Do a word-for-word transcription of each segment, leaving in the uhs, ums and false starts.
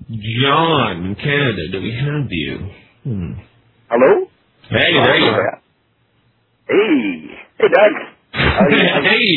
John in Canada, do we have you? Hmm. Hello? Hey, there you are. Hey. Hey, Doug. How you, how hey.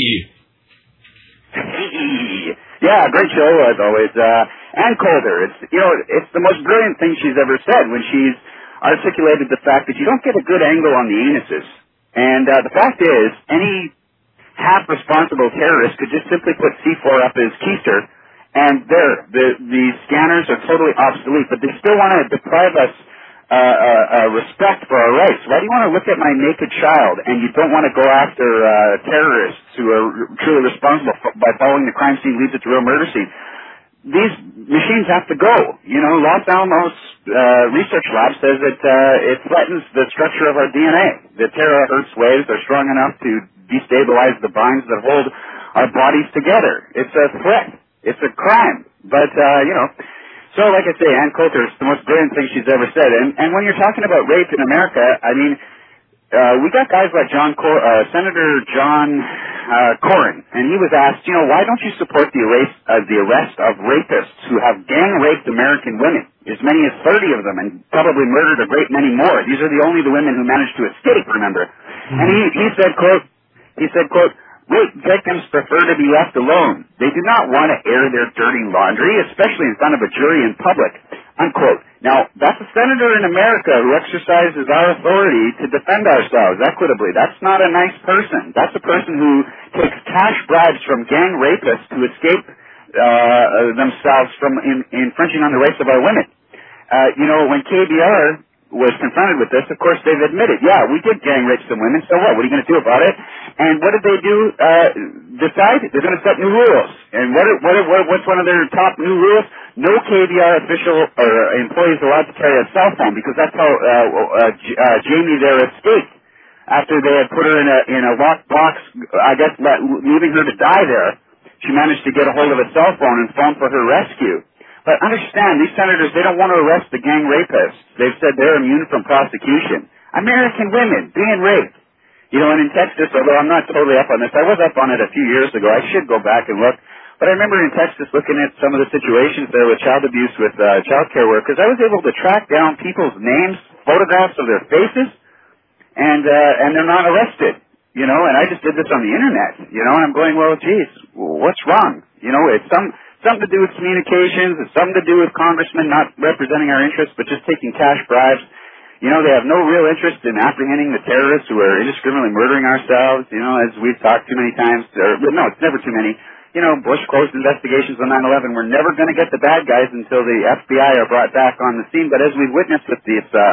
Hey. Yeah, great show as always. Uh, Ann Coulter, it's, you know, it's the most brilliant thing she's ever said when she's articulated the fact that you don't get a good angle on the anuses. And uh, the fact is, any half-responsible terrorist could just simply put C four up his keister, and there, the, the scanners are totally obsolete, but they still want to deprive us uh, uh, uh, respect for our rights. Why do you want to look at my naked child, and you don't want to go after uh, terrorists who are truly responsible for, by following the crime scene leads it to real murder scene? These machines have to go. You know, Los Alamos uh, Research Lab says that uh, it threatens the structure of our D N A. The terahertz waves are strong enough to destabilize the binds that hold our bodies together. It's a threat. It's a crime. But, uh, you know, so like I say, Ann Coulter is the most brilliant thing she's ever said. And, and when you're talking about rape in America, I mean, uh, we got guys like John Cor- uh, Senator John uh, Cornyn, and he was asked, you know, why don't you support the arrest, uh, the arrest of rapists who have gang-raped American women, as many as thirty of them, and probably murdered a great many more. These are the only the women who managed to escape, remember. Mm-hmm. And he, he said, quote, he said, quote, rape victims prefer to be left alone. They do not want to air their dirty laundry, especially in front of a jury in public, unquote. Now, that's a senator in America who exercises our authority to defend ourselves equitably. That's not a nice person. That's a person who takes cash bribes from gang rapists to escape uh, themselves from in, infringing on the rights of our women. Uh, you know, when K B R was confronted with this, of course, they've admitted, yeah, we did gang rape some women, so what? What are you going to do about it? And what did they do? Uh, decide? They're going to set new rules. And what, what, what, what's one of their top new rules? No K B R official or employee is allowed to carry a cell phone, because that's how uh, uh, J- uh, Jamie there escaped after they had put her in a in a locked box. I guess let, leaving her to die there. She managed to get a hold of a cell phone and phone for her rescue. But understand, these senators, they don't want to arrest the gang rapists. They've said they're immune from prosecution. American women being raped. You know, and in Texas, although I'm not totally up on this, I was up on it a few years ago. I should go back and look. But I remember in Texas looking at some of the situations there with child abuse with uh, child care workers. I was able to track down people's names, photographs of their faces, and uh, and they're not arrested. You know, and I just did this on the internet. You know, and I'm going, well, geez, what's wrong? You know, it's some... something to do with communications. It's something to do with congressmen not representing our interests, but just taking cash bribes. You know, they have no real interest in apprehending the terrorists who are indiscriminately murdering ourselves, you know, as we've talked too many times. Or, no, it's never too many. You know, Bush closed investigations on nine eleven. We're never going to get the bad guys until the F B I are brought back on the scene. But as we've witnessed with this uh,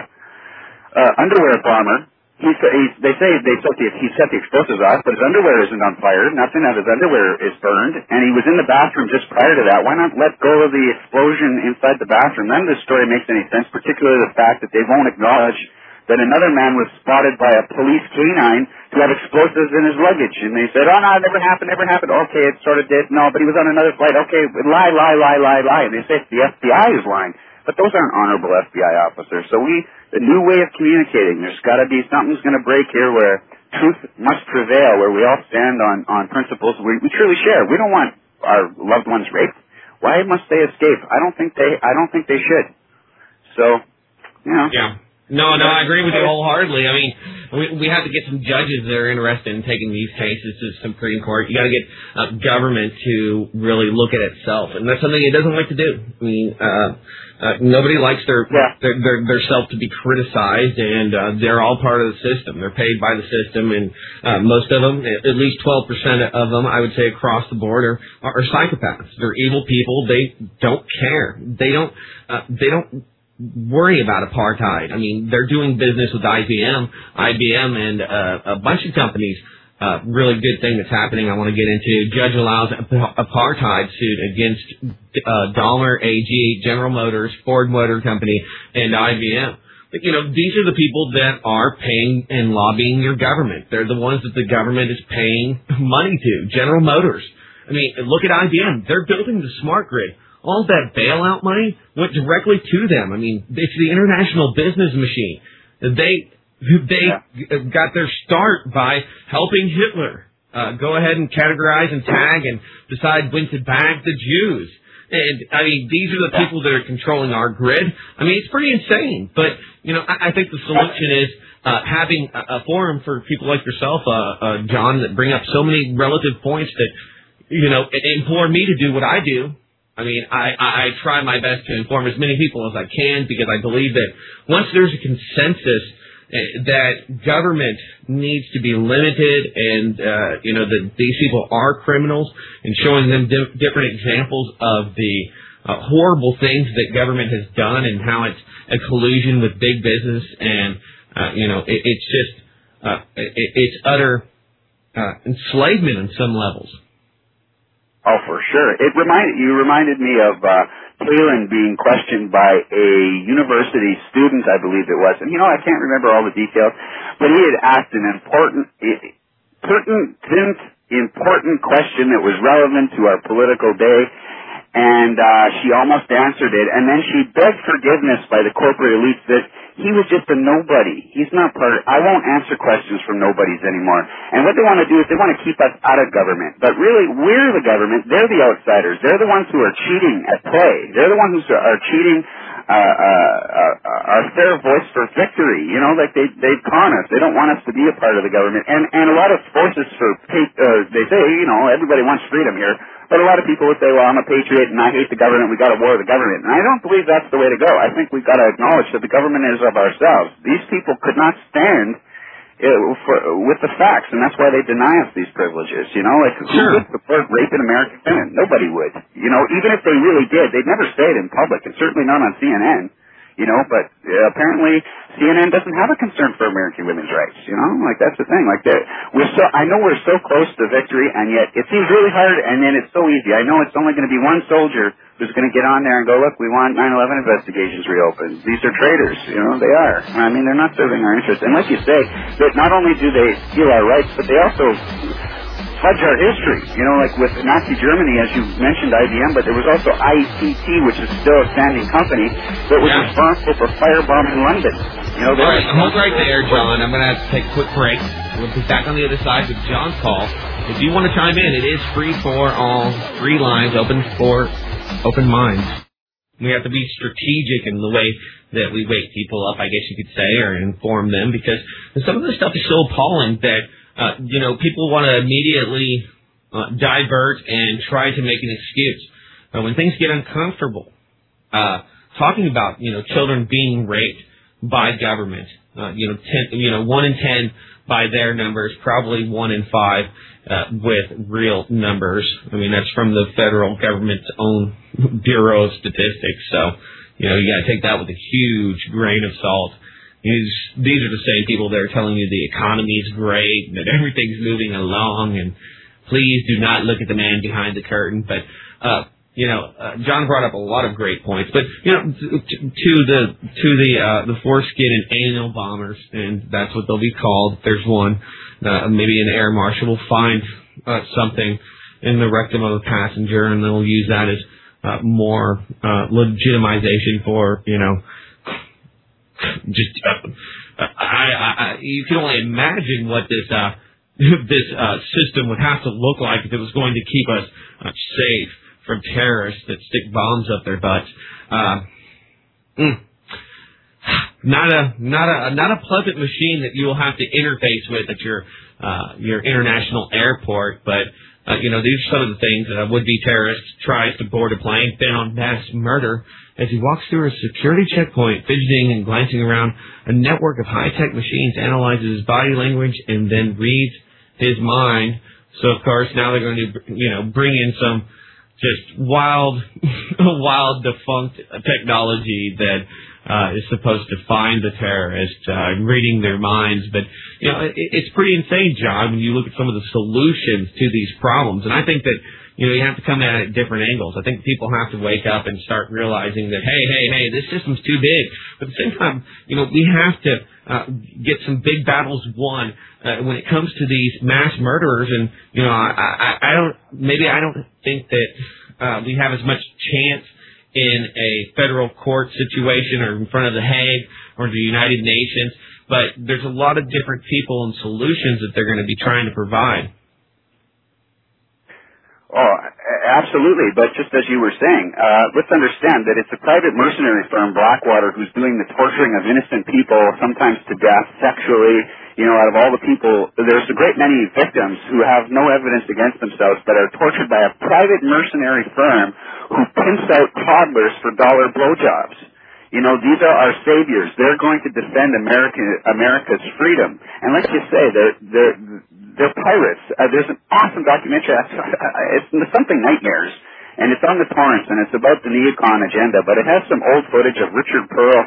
uh, underwear bomber, He, he, they say they set the, he set the explosives off, but his underwear isn't on fire. Nothing of his underwear is burned, and he was in the bathroom just prior to that. Why not let go of the explosion inside the bathroom? None of this story makes any sense, particularly the fact that they won't acknowledge that another man was spotted by a police canine to have explosives in his luggage. And they said, oh, no, it never happened, never happened. Okay, it sort of did. No, but he was on another flight. Okay, lie, lie, lie, lie, lie. And they say the F B I is lying. But those aren't honorable F B I officers. So we, the new way of communicating, there's got to be, something's going to break here where truth must prevail, where we all stand on, on principles we, we truly share. We don't want our loved ones raped. Why must they escape? I don't think they, I don't think they should. So, you know. Yeah. No, no, I agree with you wholeheartedly. I mean, we we have to get some judges that are interested in taking these cases to the Supreme Court. You got to get uh, government to really look at itself, and that's something it doesn't like to do. I mean, uh, uh, nobody likes their, yeah. their their their self to be criticized, and uh, they're all part of the system. They're paid by the system, and uh, most of them, at least twelve percent of them, I would say across the board, are are psychopaths. They're evil people. They don't care. They don't. Uh, they don't. worry about apartheid. I mean, they're doing business with I B M, I B M, and uh, a bunch of companies. Uh, really good thing that's happening. I want to get into. Judge allows apartheid suit against uh, Daimler A G, General Motors, Ford Motor Company, and I B M. But, you know, these are the people that are paying and lobbying your government. They're the ones that the government is paying money to. General Motors. I mean, look at I B M. They're building the smart grid. All that bailout money went directly to them. I mean, it's the international business machine. They they yeah. got their start by helping Hitler uh, go ahead and categorize and tag and decide when to bag the Jews. And, I mean, these are the people that are controlling our grid. I mean, it's pretty insane. But, you know, I, I think the solution is uh, having a, a forum for people like yourself, uh, uh, John, that bring up so many relative points that, you know, implore me to do what I do. I mean, I, I, I try my best to inform as many people as I can because I believe that once there's a consensus that government needs to be limited and, uh, you know, that these people are criminals and showing them di- different examples of the uh, horrible things that government has done and how it's a collusion with big business and, uh, you know, it, it's just, uh, it, it's utter uh, enslavement on some levels. Oh, for sure. It reminded you reminded me of uh, Palin being questioned by a university student, I believe it was. And you know, I can't remember all the details, but he had asked an important, pertinent, important question that was relevant to our political day, and uh, she almost answered it. And then she begged forgiveness by the corporate elites that he was just a nobody. He's not part of, I won't answer questions from nobodies anymore. And what they want to do is they want to keep us out of government. But really, we're the government. They're the outsiders. They're the ones who are cheating at play. They're the ones who are cheating uh, uh, uh, our fair voice for victory. You know, like they, they con us. They don't want us to be a part of the government. And, and a lot of forces for, uh, they say, you know, everybody wants freedom here. But a lot of people would say, well, I'm a patriot and I hate the government. We've got to war the government. And I don't believe that's the way to go. I think we've got to acknowledge that the government is of ourselves. These people could not stand uh, for, with the facts, and that's why they deny us these privileges. You know, like who sure. would support raping American women? Nobody would. You know, even if they really did, they'd never say it in public, and certainly not on C N N. You know, but uh, apparently C N N doesn't have a concern for American women's rights. You know, like that's the thing. Like that, we're so I know we're so close to victory, and yet it seems really hard, and then it's so easy. I know it's only going to be one soldier who's going to get on there and go, look, we want nine eleven investigations reopened. These are traitors. You know, they are. I mean, they're not serving our interests. And like you say, that not only do they steal our rights, but they also fudge our history, you know, like with Nazi Germany, as you mentioned, I B M, but there was also I T T, which is still a standing company, that was yeah. responsible for firebombing London. You know, all right, hold right there, John. I'm going to have to take a quick break. We'll be back on the other side with John's call. If you want to chime in, it is free for all. Three lines open for open minds. We have to be strategic in the way that we wake people up, I guess you could say, or inform them, because some of this stuff is so appalling that Uh, you know, people want to immediately uh, divert and try to make an excuse. Uh, when things get uncomfortable, uh, talking about, you know, children being raped by government, uh, you know, ten, you know, one in ten by their numbers, probably one in five uh, with real numbers. I mean, that's from the federal government's own Bureau of Statistics. So, you know, you got to take that with a huge grain of salt. These, these are the same people that are telling you the economy's great, that everything's moving along, and please do not look at the man behind the curtain. But, uh, you know, uh, John brought up a lot of great points. But, you know, to, to the to the uh, the foreskin and anal bombers, and that's what they'll be called. If there's one, uh, maybe an air marshal will find uh, something in the rectum of a passenger, and they'll use that as uh, more uh, legitimization for, you know, just uh, I, I, you can only imagine what this uh, this uh, system would have to look like if it was going to keep us uh, safe from terrorists that stick bombs up their butts. Uh, mm, not a not a not a pleasant machine that you will have to interface with at your uh, your international airport, but. Uh, you know, these are some of the things that a would-be terrorist tries to board a plane, bent on mass murder, as he walks through a security checkpoint, fidgeting and glancing around a network of high-tech machines, analyzes his body language, and then reads his mind. So, of course, now they're going to, you know, bring in some just wild, wild defunct technology that uh, is supposed to find the terrorist, uh, reading their minds. But, you know, it, it's pretty insane, John, when you look at some of the solutions to these problems. And I think that, you know, you have to come at it at different angles. I think people have to wake up and start realizing that, hey, hey, hey, this system's too big. But at the same time, you know, we have to uh, get some big battles won uh, when it comes to these mass murderers. And, you know, I, I, I don't, maybe I don't think that uh, we have as much chance in a federal court situation or in front of the Hague or the United Nations. But there's a lot of different people and solutions that they're going to be trying to provide. Oh, absolutely. But just as you were saying, uh, let's understand that it's a private mercenary firm, Blackwater, who's doing the torturing of innocent people, sometimes to death, sexually. You know, out of all the people, there's a great many victims who have no evidence against themselves but are tortured by a private mercenary firm who pimps out toddlers for dollar blowjobs. You know, these are our saviors. They're going to defend America, America's freedom. And let's just say, they're, they're, they're pirates. Uh, there's an awesome documentary. It's Something Nightmares. And it's on the torrents, and it's about the neocon agenda. But it has some old footage of Richard Pearl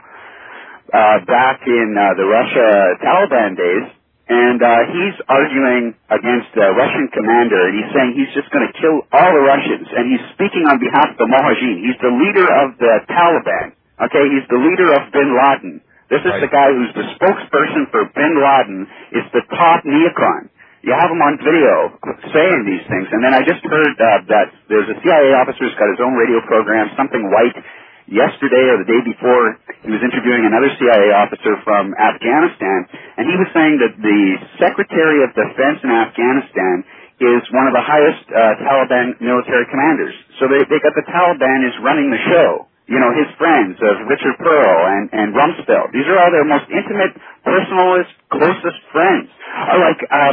uh, back in uh, the Russia-Taliban days. And uh, he's arguing against a Russian commander, and he's saying he's just going to kill all the Russians. And he's speaking on behalf of the Mujahideen. He's the leader of the Taliban. Okay, he's the leader of Bin Laden. This is right. The guy who's the spokesperson for Bin Laden, is the top neocon. You have him on video saying these things. And then I just heard uh, that there's a C I A officer who's got his own radio program, Something White. Yesterday or the day before, he was interviewing another C I A officer from Afghanistan, and he was saying that the Secretary of Defense in Afghanistan is one of the highest uh, Taliban military commanders. So they, they got the Taliban is running the show. You know, his friends of Richard Pearl and, and Rumsfeld. These are all their most intimate, personalist, closest friends. Are like uh,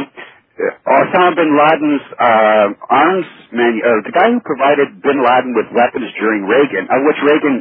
Osama bin Laden's uh, arms manu- uh, the guy who provided bin Laden with weapons during Reagan, of which Reagan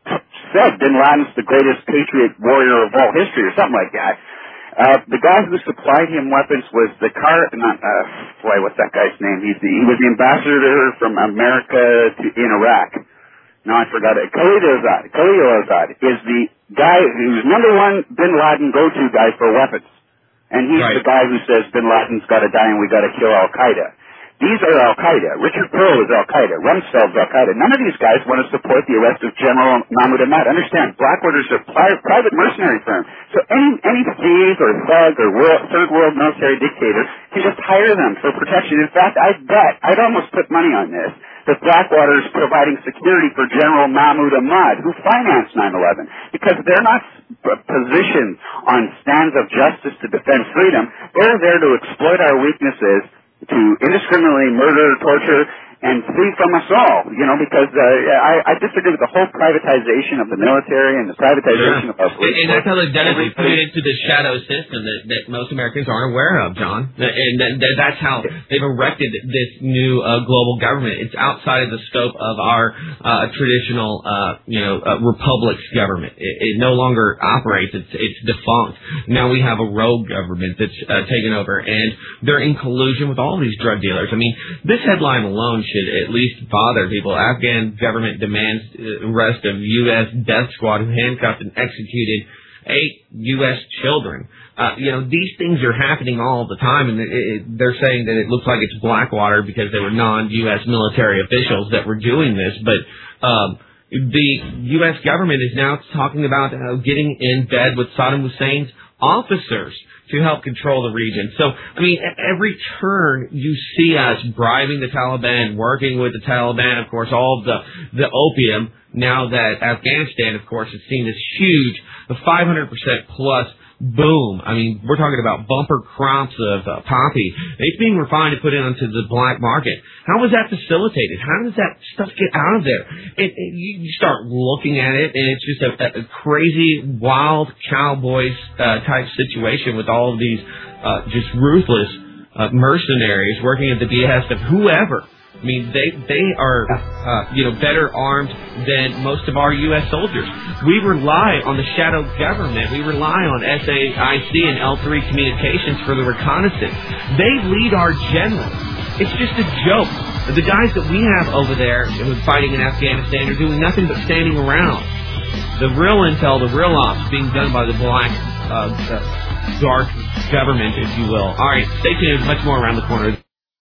said bin Laden's the greatest patriot warrior of all history or something like that. Uh, the guy who supplied him weapons was the car, not, uh, boy, what's that guy's name? He's the, he was the ambassador from America to, in Iraq. No, I forgot it. Khalid Azad. Khalid Azad is the guy who's number one bin Laden go-to guy for weapons. And he's right. The guy who says bin Laden's got to die and we got to kill Al-Qaeda. These are Al-Qaeda. Richard Pearl is Al-Qaeda. Rumsfeld's Al-Qaeda. None of these guys want to support the arrest of General Mahmoud Ahmad. Understand, Blackwater's a private mercenary firm. So any any thief or thug or world, third world military dictator can just hire them for protection. In fact, I bet, I'd almost put money on this, that Blackwater is providing security for General Mahmoud Ahmad, who financed nine eleven, because they're not positioned on stands of justice to defend freedom. They're there to exploit our weaknesses, to indiscriminately murder, torture, and flee from us all, you know, because uh, I, I disagree with the whole privatization of the military and the privatization yeah. of our police. And, and that's how they've done it. They put it into the shadow system that, that most Americans aren't aware of, John. And that, that, that's how they've erected this new uh, global government. It's outside of the scope of our uh, traditional, uh, you know, uh, republic's government. It, it no longer operates. It's, it's defunct. Now we have a rogue government that's uh, taken over, and they're in collusion with all these drug dealers. I mean, this headline alone should at least bother people. Afghan government demands arrest of U S death squad who handcuffed and executed eight U S children. Uh, you know, these things are happening all the time, and it, it, they're saying that it looks like it's Blackwater because they were non-U S military officials that were doing this, but um, the U S government is now talking about uh, getting in bed with Saddam Hussein's officers to help control the region. So, I mean, at every turn you see us bribing the Taliban, working with the Taliban, of course, all of the, the opium, now that Afghanistan, of course, is seen as huge, the five hundred percent plus boom. I mean, we're talking about bumper crops of uh, poppy. It's being refined to put it onto the black market. How was that facilitated? How does that stuff get out of there? It, it, you start looking at it, and it's just a, a crazy, wild cowboys uh, type situation with all of these uh, just ruthless uh, mercenaries working at the behest of whoever. I mean, they they are, uh, you know, better armed than most of our U S soldiers. We rely on the shadow government. We rely on S A I C and L three communications for the reconnaissance. They lead our generals. It's just a joke. The guys that we have over there who are fighting in Afghanistan are doing nothing but standing around. The real intel, the real ops being done by the black, uh, uh, dark government, if you will. All right, stay tuned. Much more around the corner.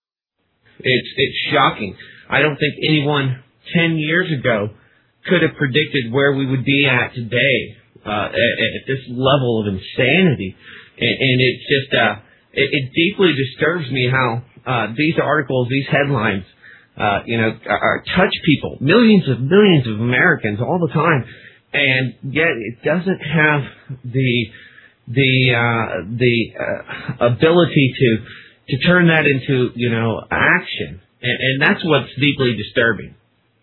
It's it's shocking. I don't think anyone ten years ago could have predicted where we would be at today uh, at, at this level of insanity. And, and it's just, uh, it, it deeply disturbs me how uh, these articles, these headlines, uh, you know, are, are touch people, millions of millions of Americans all the time, and yet it doesn't have the the uh, the uh, ability to. to turn that into, you know, action. And, and that's what's deeply disturbing.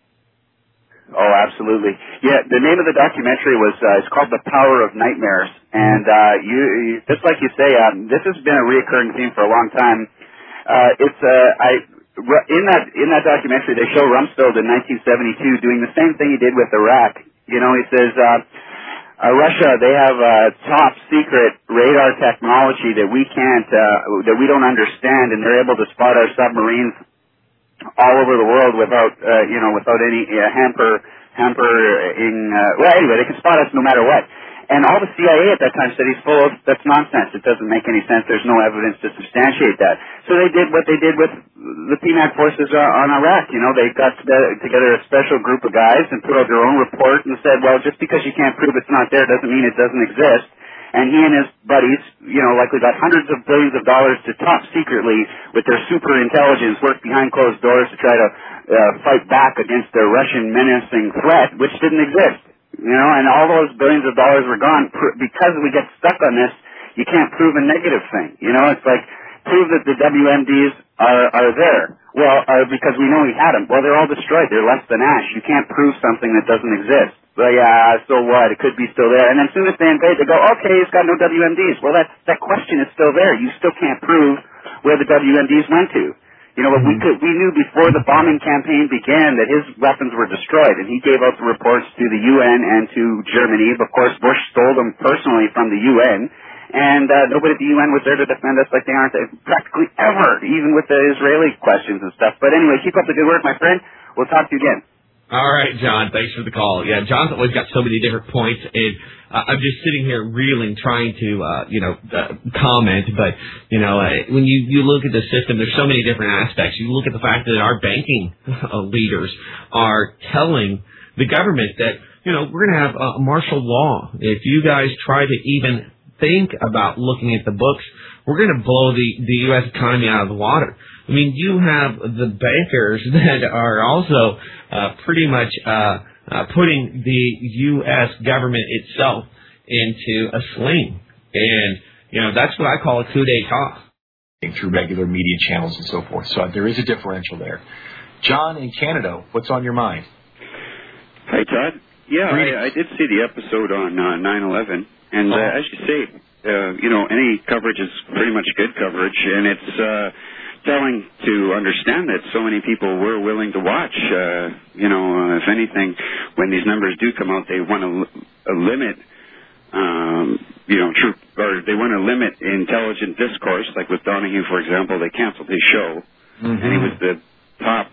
Oh, absolutely. Yeah, the name of the documentary was, uh, it's called The Power of Nightmares. And, uh, you, you just like you say, um, this has been a reoccurring theme for a long time. Uh, it's, uh, I, in that, in that documentary, they show Rumsfeld in nineteen seventy-two doing the same thing he did with Iraq. You know, he says, uh, uh Russia, they have, uh, top secret radar technology that we can't, uh, that we don't understand, and they're able to spot our submarines all over the world without, uh, you know, without any uh, hamper, hampering, uh, well, anyway, they can spot us no matter what. And all the C I A at that time said he's full of, that's nonsense. It doesn't make any sense. There's no evidence to substantiate that. So they did what they did with the P MAC forces uh, on Iraq. You know, they got together a special group of guys and put out their own report and said, well, just because you can't prove it's not there doesn't mean it doesn't exist. And he and his buddies, you know, likely got hundreds of billions of dollars to top secretly with their super intelligence work behind closed doors to try to uh, fight back against the Russian menacing threat, which didn't exist. You know, and all those billions of dollars were gone pr- because we get stuck on this. You can't prove a negative thing. You know, it's like prove that the W M Ds are are there. Well, uh, because we know he had them. Well, they're all destroyed. They're less than ash. You can't prove something that doesn't exist. But yeah, so what? It could be still there. And then as soon as they invade, they go, okay, he's got no W M Ds. Well, that that question is still there. You still can't prove where the W M Ds went to. You know, but we could, we knew before the bombing campaign began that his weapons were destroyed, and he gave out the reports to the U N and to Germany. Of course, Bush stole them personally from the U N, and uh, nobody at the U N was there to defend us like they aren't practically ever, even with the Israeli questions and stuff. But anyway, keep up the good work, my friend. We'll talk to you again. All right, John, thanks for the call. Yeah, John's always got so many different points, and uh, I'm just sitting here reeling, trying to, uh, you know, uh, comment. But, you know, uh, when you, you look at the system, there's so many different aspects. You look at the fact that our banking uh, leaders are telling the government that, you know, we're going to have a martial law. If you guys try to even think about looking at the books, we're going to blow the, the U S economy out of the water. I mean, you have the bankers that are also uh, pretty much uh, uh, putting the U S government itself into a sling. And, you know, that's what I call a coup d'etat. Through regular media channels and so forth. So there is a differential there. John, in Canada, what's on your mind? Hi, Todd. Yeah, I, I did see the episode on uh, nine eleven. And uh, oh. as you say, uh, you know, any coverage is pretty much good coverage. And it's... Uh, telling to understand that so many people were willing to watch. Uh, you know, uh, if anything, when these numbers do come out, they want to li- uh, limit, um, you know, troop, or they want to limit intelligent discourse. Like with Donahue, for example, they canceled his show, mm-hmm. and he was the top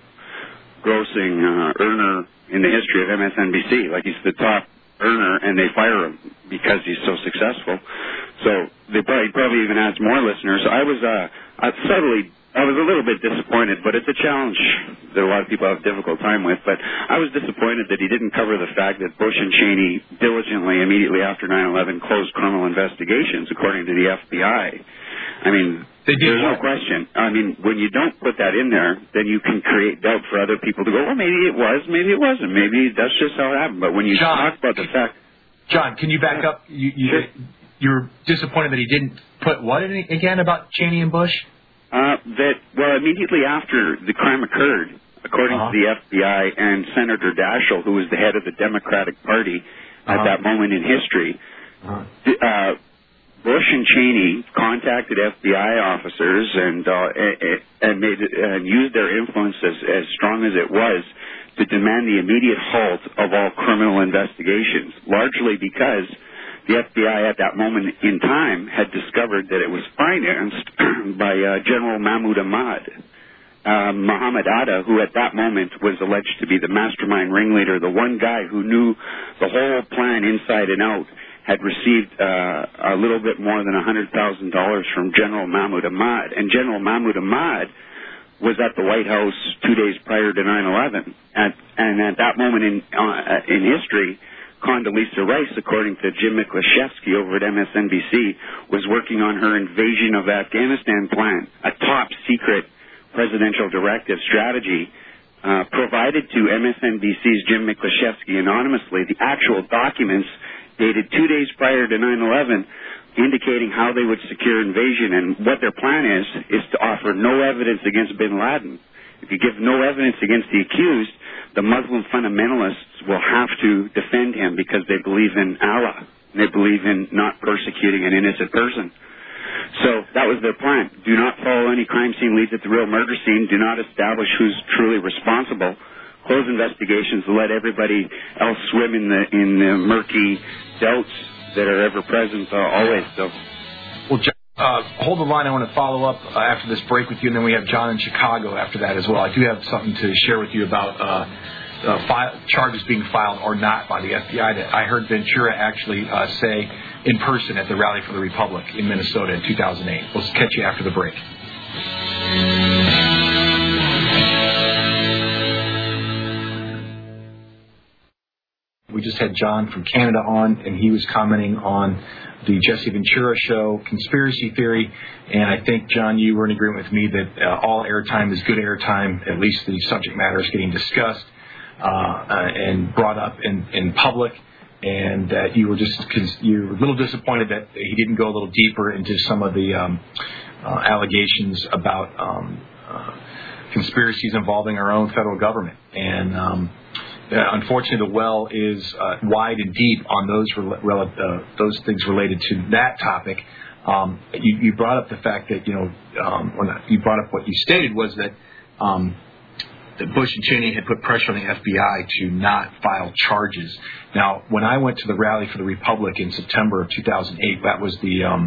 grossing uh, earner in the history of M S N B C. Like he's the top earner, and they fire him because he's so successful. So they probably, probably even adds more listeners. So I was uh, I subtly. I was a little bit disappointed, but it's a challenge that a lot of people have a difficult time with. But I was disappointed that he didn't cover the fact that Bush and Cheney diligently, immediately after nine eleven, closed criminal investigations, according to the F B I. I mean, there's no question. I mean, when you don't put that in there, then you can create doubt for other people to go, well, maybe it was, maybe it wasn't, maybe that's just how it happened. But when you John, talk about the fact... John, can you back up? You, you, sure. You're disappointed that he didn't put what in it again about Cheney and Bush? Uh, that, well, immediately after the crime occurred, according uh-huh. to the F B I and Senator Daschle, who was the head of the Democratic Party uh-huh. at that moment in history, uh-huh. uh, Bush and Cheney contacted F B I officers and uh, and made and used their influence as, as strong as it was to demand the immediate halt of all criminal investigations, largely because the F B I at that moment in time had discovered that it was financed by uh, General Mahmoud Ahmad. Uh, Muhammad Atta, who at that moment was alleged to be the mastermind ringleader, the one guy who knew the whole plan inside and out, had received uh, a little bit more than one hundred thousand dollars from General Mahmoud Ahmad. And General Mahmoud Ahmad was at the White House two days prior to nine eleven. At, and at that moment in, uh, in history, Condoleezza Rice, according to Jim Miklaszewski over at M S N B C, was working on her invasion of Afghanistan plan, a top secret presidential directive strategy uh, provided to M S N B C's Jim Miklaszewski anonymously, the actual documents dated two days prior to nine eleven, indicating how they would secure invasion. And what their plan is, is to offer no evidence against bin Laden. if you give no evidence against the accused, the Muslim fundamentalists will have to defend him because they believe in Allah. And they believe in not persecuting an innocent person. So that was their plan. Do not follow any crime scene leads at the real murder scene. Do not establish who's truly responsible. Close investigations. Let everybody else swim in the in the murky doubts that are ever present uh, always. So, well, John, uh, hold the line. I want to follow up uh, after this break with you, and then we have John in Chicago after that as well. I do have something to share with you about uh, uh, fi- charges being filed or not by the F B I that I heard Ventura actually uh, say in person at the Rally for the Republic in Minnesota in two thousand eight. We'll catch you after the break. We just had John from Canada on, and he was commenting on the Jesse Ventura show, conspiracy theory, and I think, John, you were in agreement with me that uh, all airtime is good airtime, at least the subject matter is getting discussed uh, uh, and brought up in, in public, and that you were just you were a little disappointed that he didn't go a little deeper into some of the um, uh, allegations about um, uh, conspiracies involving our own federal government. And um, Uh, unfortunately, the well is uh, wide and deep on those rel- rel- uh, those things related to that topic. Um, you, you brought up the fact that you know, um, or not, you brought up what you stated was that um, that Bush and Cheney had put pressure on the F B I to not file charges. Now, when I went to the Rally for the Republic in September of two thousand eight, that was the um,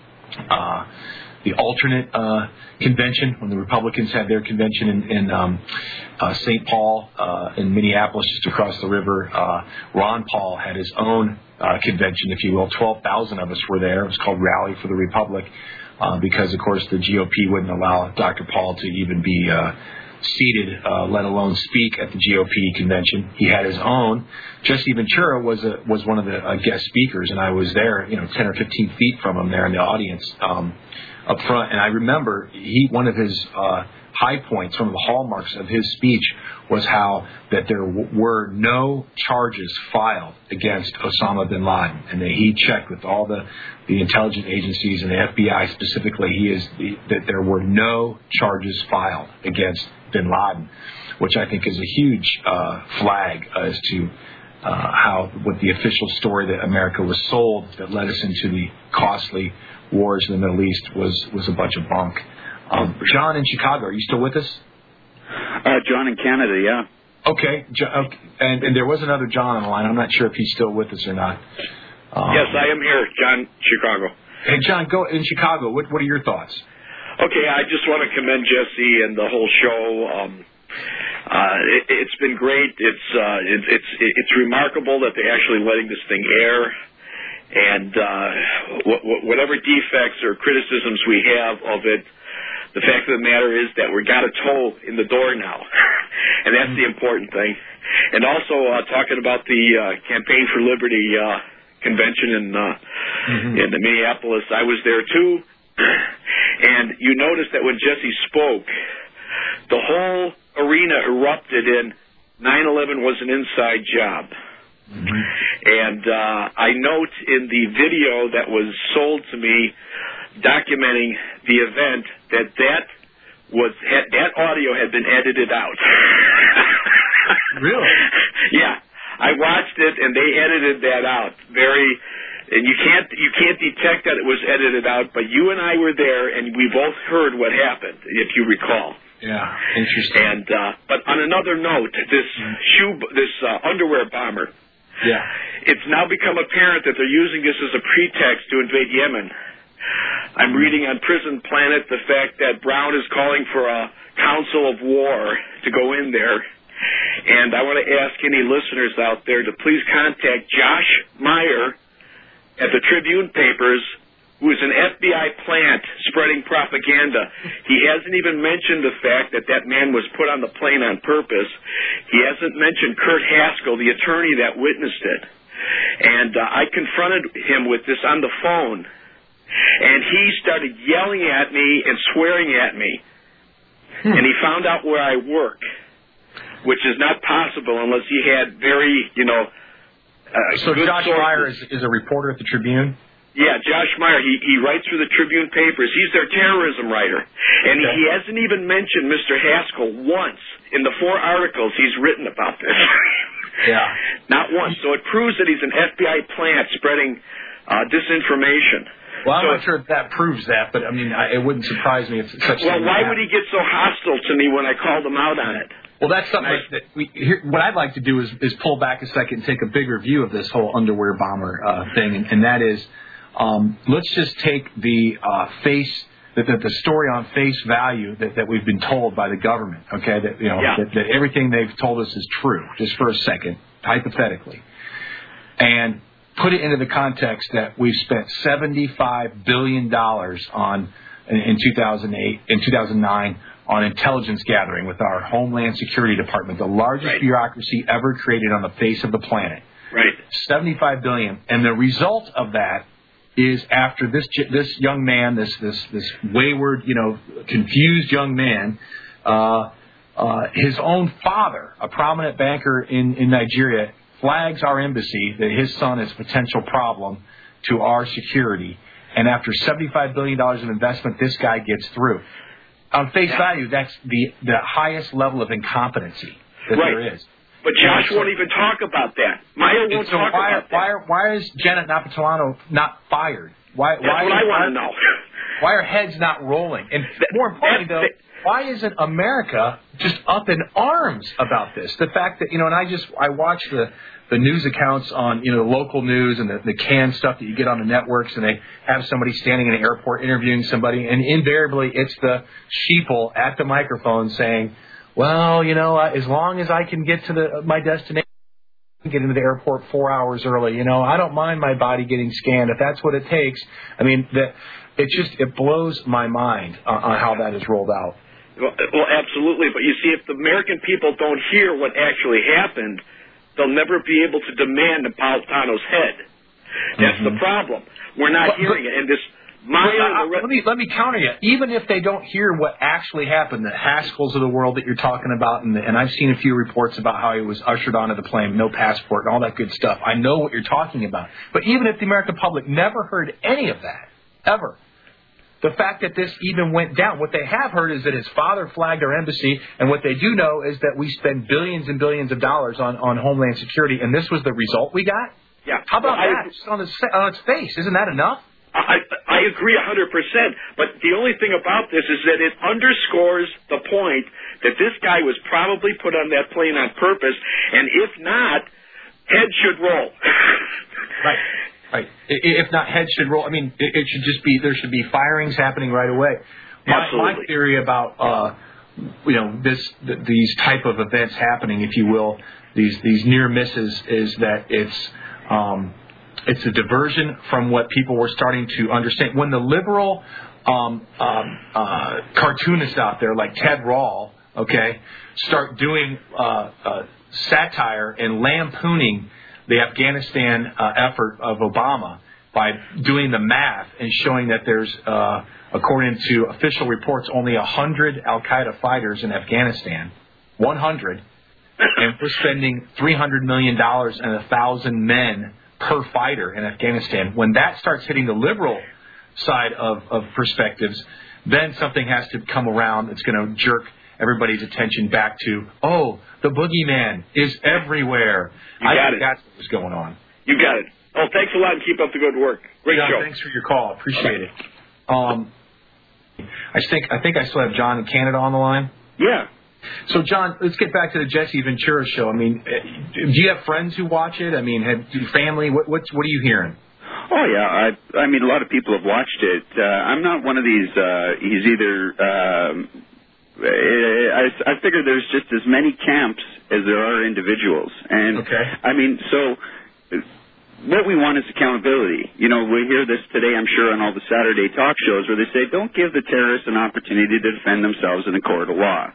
uh, the alternate uh, convention when the Republicans had their convention in, in um, uh, Saint Paul uh, in Minneapolis, just across the river. Uh, Ron Paul had his own uh, convention, if you will. twelve thousand of us were there. It was called Rally for the Republic uh, because, of course, the G O P wouldn't allow Doctor Paul to even be uh, seated, uh, let alone speak at the G O P convention. He had his own. Jesse Ventura was a, was one of the uh, guest speakers, and I was there, you know, ten or fifteen feet from him there in the audience. Um, up front, and I remember he one of his uh, high points, one of the hallmarks of his speech was how that there w- were no charges filed against Osama bin Laden, and that he checked with all the, the intelligence agencies and the F B I specifically. He is the, that there were no charges filed against bin Laden, which I think is a huge uh, flag as to uh, how what the official story that America was sold that led us into the costly wars in the Middle East was, was a bunch of bunk. Um, John in Chicago, are you still with us? Uh, John in Canada, yeah. Okay. Jo- okay. And, and there was another John on the line. I'm not sure if he's still with us or not. Um, yes, I am here, John, Chicago. Hey, John, go in Chicago. What, what are your thoughts? Okay, I just want to commend Jesse and the whole show. Um, uh, it, it's been great. It's, uh, it, it's, it's remarkable that they're actually letting this thing air. And uh, w- w- whatever defects or criticisms we have of it, the fact of the matter is that we got a toe in the door now, and that's the important thing. And also uh, talking about the uh, Campaign for Liberty uh, convention in uh, mm-hmm. in Minneapolis, I was there too. And you notice that when Jesse spoke, the whole arena erupted in nine eleven was an inside job. Mm-hmm. And uh, I note in the video that was sold to me documenting the event that that was had, that audio had been edited out. Really? Yeah, I watched it and they edited that out. Very, and you can't you can't detect that it was edited out. But you and I were there and we both heard what happened, if you recall. Yeah, interesting. And uh, but on another note, this shoe this uh, underwear bomber. Yeah. It's now become apparent that they're using this as a pretext to invade Yemen. I'm reading on Prison Planet the fact that Brown is calling for a council of war to go in there. And I want to ask any listeners out there to please contact Josh Meyer at the Tribune Papers, who is an F B I plant spreading propaganda. He hasn't even mentioned the fact that that man was put on the plane on purpose. He hasn't mentioned Kurt Haskell, the attorney that witnessed it. And uh, I confronted him with this on the phone, and he started yelling at me and swearing at me. Hmm. And he found out where I work, which is not possible unless he had very, you know, uh, so good Josh sources. Meyer is, is a reporter at the Tribune? Yeah, Josh Meyer. He he writes for the Tribune papers. He's their terrorism writer, and okay. he hasn't even mentioned Mister Haskell once in the four articles he's written about this. Yeah, not once. So it proves that he's an F B I plant spreading uh, disinformation. Well, I'm so, not sure if that proves that, but I mean, I, it wouldn't surprise me if such. Well, why would he get so hostile to me when I called him out on it? Well, that's something I, that we. Here, what I'd like to do is, is pull back a second and take a bigger view of this whole underwear bomber uh, thing, and, and that is, um, let's just take the uh, face, the, the, the story on face value that, that we've been told by the government. Okay, that you know yeah. that, that everything they've told us is true, just for a second, hypothetically, and put it into the context that we've spent seventy-five billion dollars on in, in two thousand eight, in two thousand nine. On intelligence gathering with our Homeland Security Department, the largest right. bureaucracy ever created on the face of the planet. Right. seventy-five billion dollars. And the result of that is after this this young man, this this this wayward, you know, confused young man, uh, uh, his own father, a prominent banker in, in Nigeria, flags our embassy that his son is a potential problem to our security. And after seventy-five billion dollars of investment, this guy gets through. On face value, that's the, the highest level of incompetency that right. there is. But Josh won't even talk about that. Meyer won't so talk why, about why, that. Why is Janet Napolitano not fired? Why, That's why what I want to know. Why are heads not rolling? And more importantly, though, why isn't America just up in arms about this? The fact that, you know, and I just, I watch the, the news accounts on, you know, the local news and the, the canned stuff that you get on the networks, and they have somebody standing in an airport interviewing somebody, and invariably it's the sheeple at the microphone saying, well, you know, uh, as long as I can get to the my destination, get into the airport four hours early, you know, I don't mind my body getting scanned if that's what it takes. I mean, the, it just, it blows my mind on, on how that is rolled out. Well, well, absolutely. But you see, if the American people don't hear what actually happened, they'll never be able to demand Napolitano's head. That's mm-hmm. the problem. We're not but, hearing but, it. And this Meyer, uh, let me let me counter you. Even if they don't hear what actually happened, the Haskells of the world that you're talking about, and, the, and I've seen a few reports about how he was ushered onto the plane, no passport, and all that good stuff. I know what you're talking about. But even if the American public never heard any of that, ever, the fact that this even went down, what they have heard is that his father flagged our embassy, and what they do know is that we spend billions and billions of dollars on, on Homeland Security, and this was the result we got? Yeah. How about well, that? Just on its, on its face. Isn't that enough? I, I agree one hundred percent, but the only thing about this is that it underscores the point that this guy was probably put on that plane on purpose, and if not, heads should roll. Right. Right. If not, heads should roll. I mean, it, it should just be, there should be firings happening right away. My, Absolutely. my theory about, uh, you know, this, th- these type of events happening, if you will, these, these near misses, is that it's, um, it's a diversion from what people were starting to understand. When the liberal, um, um, uh, cartoonists out there like Ted Rall, okay, start doing, uh, uh, satire and lampooning the Afghanistan uh, effort of Obama by doing the math and showing that there's, uh, according to official reports, only one hundred al-Qaeda fighters in Afghanistan, one hundred, and we're spending three hundred million dollars and one thousand men per fighter in Afghanistan. When that starts hitting the liberal side of, of perspectives, then something has to come around that's going to jerk everybody's attention back to, oh, the boogeyman is everywhere. You I got think it. that's what was going on. You got it. Oh, thanks a lot, and keep up the good work. Great John, show. thanks for your call. Appreciate it. Um, I think I think I still have John in Canada on the line. Yeah. So, John, let's get back to the Jesse Ventura show. I mean, do you have friends who watch it? I mean, have your family? What what's, what are you hearing? Oh yeah, I I mean a lot of people have watched it. Uh, I'm not one of these. Uh, he's either. Um, I I figure there's just as many camps as there are individuals, and okay. I mean so. What we want is accountability. You know, we hear this today, I'm sure, on all the Saturday talk shows where they say, don't give the terrorists an opportunity to defend themselves in a court of law.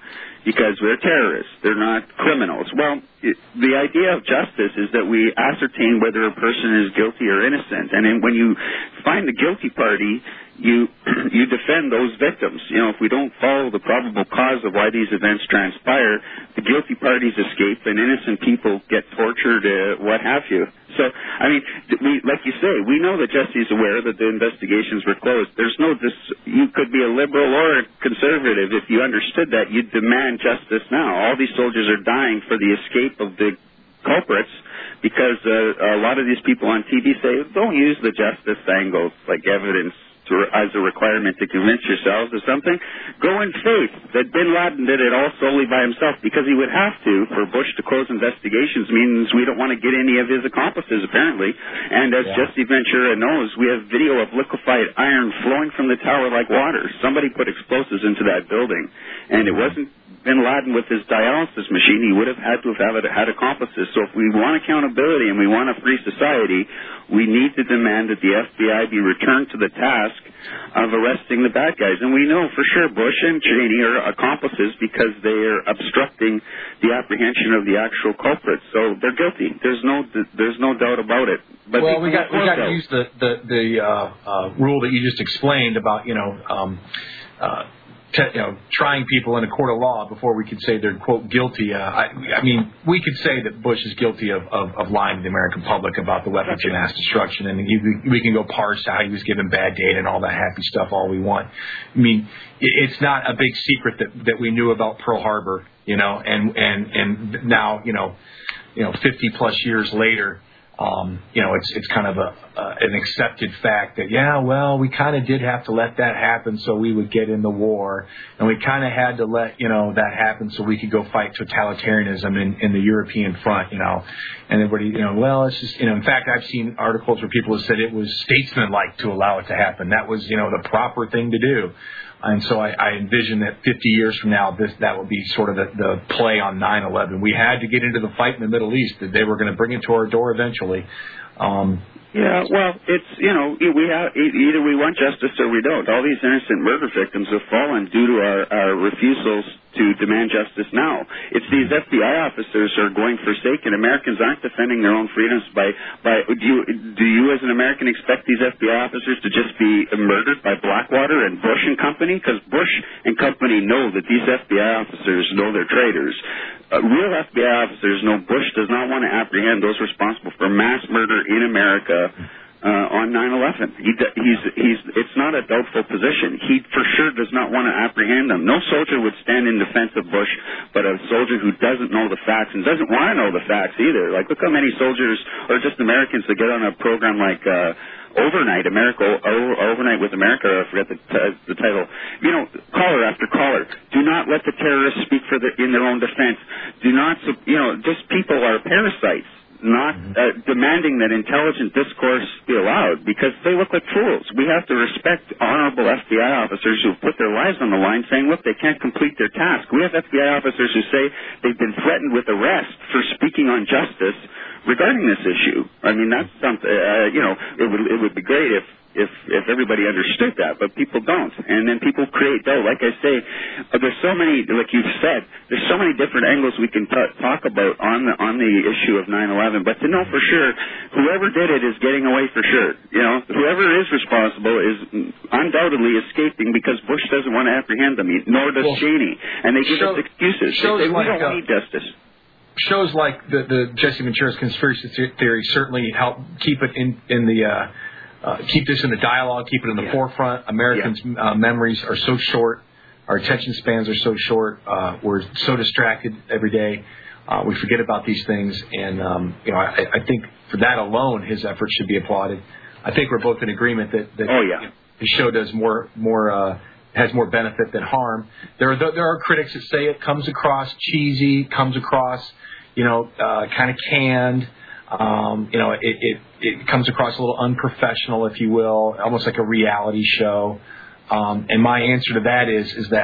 because they're terrorists. They're not criminals. Well, it, the idea of justice is that we ascertain whether a person is guilty or innocent. And then when you find the guilty party, you you defend those victims. You know, if we don't follow the probable cause of why these events transpire, the guilty parties escape and innocent people get tortured, uh, what have you. So, I mean, we, like you say, we know that Jesse's aware that the investigations were closed. There's no, this, you could be a liberal or a conservative. If you understood that, you'd demand justice now. All these soldiers are dying for the escape of the culprits because uh, a lot of these people on T V say, don't use the justice angle like evidence to, as a requirement to convince yourselves of something. Go in faith that Bin Laden did it all solely by himself, because he would have to. For Bush to close investigations means we don't want to get any of his accomplices, apparently. And as yeah. Jesse Ventura knows, we have video of liquefied iron flowing from the tower like water. Somebody put explosives into that building, and it wasn't Bin Laden with his dialysis machine. He would have had to have had accomplices. So if we want accountability and we want a free society, we need to demand that the F B I be returned to the task of arresting the bad guys. And we know for sure Bush and Cheney are accomplices because they are obstructing the apprehension of the actual culprits. So they're guilty. There's no there's no doubt about it. But well, we got we got to use the the, the uh, uh, rule that you just explained about you know. Um, uh, Te, you know, trying people in a court of law before we could say they're, quote, guilty. Uh, I, I mean, we could say that Bush is guilty of, of, of lying to the American public about the weapons of mass destruction, and you, we can go parse how he was given bad data and all that happy stuff all we want. I mean, it, it's not a big secret that, that we knew about Pearl Harbor, you know, and, and, and now, you know, you know, fifty plus years later, Um, you know, it's it's kind of a uh, an accepted fact that, yeah, well, we kind of did have to let that happen so we would get in the war, and we kind of had to let, you know, that happen so we could go fight totalitarianism in, in the European front, you know. And everybody, you know, well, it's just, you know, in fact, I've seen articles where people have said it was statesmanlike to allow it to happen. That was, you know, the proper thing to do. And so I, I envision that fifty years from now, this that will be sort of the, the play on nine eleven. We had to get into the fight in the Middle East. That they were going to bring it to our door eventually. Um, yeah, well, it's, you know, we have, either we want justice or we don't. All these innocent murder victims have fallen due to our, our refusals to demand justice now. It's these F B I officers who are going forsaken. Americans aren't defending their own freedoms by, by do you, do you as an American expect these F B I officers to just be murdered by Blackwater and Bush and company? Because Bush and company know that these F B I officers know they're traitors. Uh, real F B I officers know Bush does not want to apprehend those responsible for mass murder in America uh, on nine eleven. He, he's, he's, it's not a doubtful position. He for sure does not want to apprehend them. No soldier would stand in defense of Bush, but a soldier who doesn't know the facts and doesn't want to know the facts either. Like, look how many soldiers, or just Americans, that get on a program like uh, Overnight America, Overnight with America, I forget the, t- the title. You know, caller after caller. Do not let the terrorists speak for the, in their own defense. Do not, you know, just people are parasites, not uh, demanding that intelligent discourse be allowed because they look like fools. We have to respect honorable F B I officers who put their lives on the line saying, look, they can't complete their task. We have F B I officers who say they've been threatened with arrest for speaking on justice regarding this issue. I mean, that's something, uh, you know, it would it would be great if, if if everybody understood that, but people don't. And then people create doubt. Like I say, uh, there's so many, like you've said, there's so many different angles we can t- talk about on the on the issue of nine eleven, but to know for sure, whoever did it is getting away for sure. You know, whoever is responsible is undoubtedly escaping because Bush doesn't want to apprehend them, nor does well, Cheney. And they give show, us excuses. They say, we like, don't uh, need justice. Shows like the, the Jesse Ventura's conspiracy theory certainly help keep it in, in the uh, uh, keep this in the dialogue, keep it in the yeah. forefront. Americans' yeah. uh, memories are so short, our attention spans are so short. Uh, we're so distracted every day. Uh, we forget about these things, and um, you know, I, I think for that alone, his efforts should be applauded. I think we're both in agreement that, that oh, yeah. his show does more more. Uh, has more benefit than harm. There are there are critics that say it comes across cheesy, comes across, you know, uh, kind of canned. Um, you know, it, it it comes across a little unprofessional, if you will, almost like a reality show. Um, and my answer to that is is that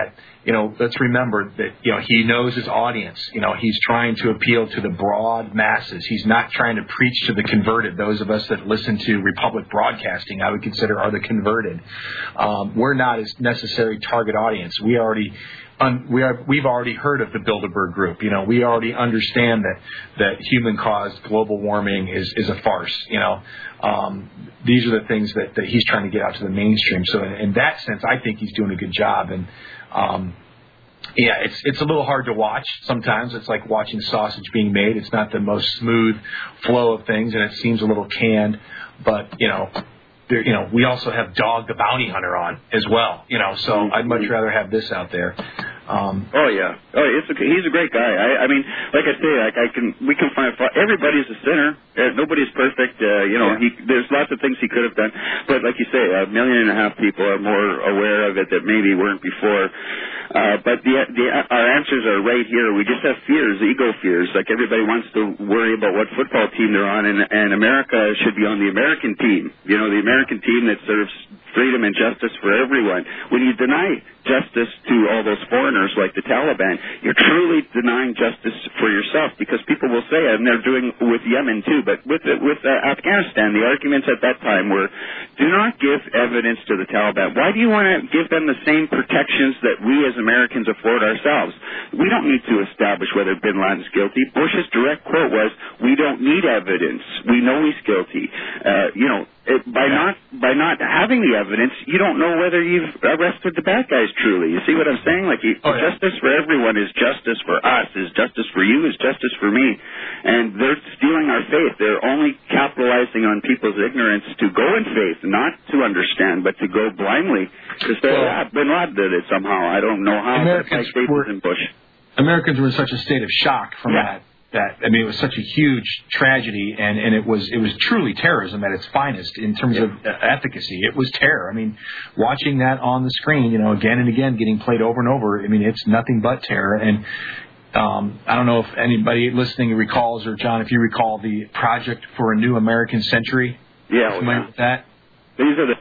you know, let's remember that, you know, he knows his audience. You know, he's trying to appeal to the broad masses. He's not trying to preach to the converted. Those of us that listen to Republic Broadcasting, I would consider are the converted. Um, we're not his necessary target audience. We already... Un, we are, we've already heard of the Bilderberg Group. You know, we already understand that, that human-caused global warming is, is a farce. You know, um, these are the things that, that he's trying to get out to the mainstream. So in, in that sense, I think he's doing a good job. And um, yeah, it's it's a little hard to watch sometimes. It's like watching sausage being made. It's not the most smooth flow of things, and it seems a little canned. But you know. There, you know, we also have Dog the Bounty Hunter on as well. You know, so I'd much rather have this out there. Um, oh yeah, oh it's okay. He's a great guy. I, I mean, like I say, like I can, we can find everybody's a sinner. Uh, nobody's perfect. Uh, you know, yeah. he there's lots of things he could have done, but like you say, a million and a half people are more aware of it that maybe weren't before. Uh, but the, the our answers are right here. We just have fears, ego fears. Like everybody wants to worry about what football team they're on, and and America should be on the American team. You know, the American team that serves freedom and justice for everyone. When you deny justice to all those foreigners like the Taliban, you're truly denying justice for yourself, because people will say, and they're doing with Yemen too, but with with uh, Afghanistan, the arguments at that time were, do not give evidence to the Taliban. Why do you want to give them the same protections that we as Americans afford ourselves? We don't need to establish whether bin Laden's guilty. Bush's direct quote was, we don't need evidence. We know he's guilty. Uh, you know, It, by yeah. not by not having the evidence, you don't know whether you've arrested the bad guys truly. You see what I'm saying? Like, you, oh, yeah. justice for everyone is justice for us, is justice for you, is justice for me. And they're stealing our faith. They're only capitalizing on people's ignorance to go in faith, not to understand, but to go blindly. To say, well, ah, bin Laden did it somehow. I don't know how. Americans were in Bush. Americans were in such a state of shock from yeah. that. That I mean, it was such a huge tragedy, and, and it was it was truly terrorism at its finest in terms yeah. of efficacy. It was terror. I mean, watching that on the screen, you know, again and again, getting played over and over. I mean, it's nothing but terror. And um, I don't know if anybody listening recalls, or John, if you recall the Project for a New American Century. Yeah, familiar yeah. with that? These are the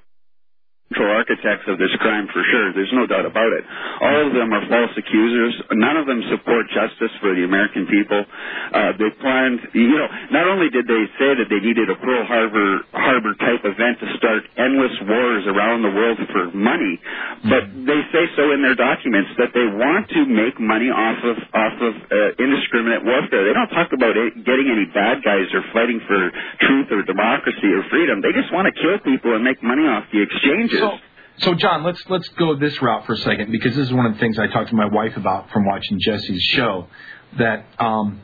architects of this crime, for sure. There's no doubt about it. All of them are false accusers. None of them support justice for the American people. Uh, they planned, you know, not only did they say that they needed a Pearl Harbor Harbor type event to start endless wars around the world for money, but they say so in their documents that they want to make money off of off of uh, indiscriminate warfare. They don't talk about it, getting any bad guys or fighting for truth or democracy or freedom. They just want to kill people and make money off the exchanges. So, so, John, let's let's go this route for a second, because this is one of the things I talked to my wife about from watching Jesse's show. That um,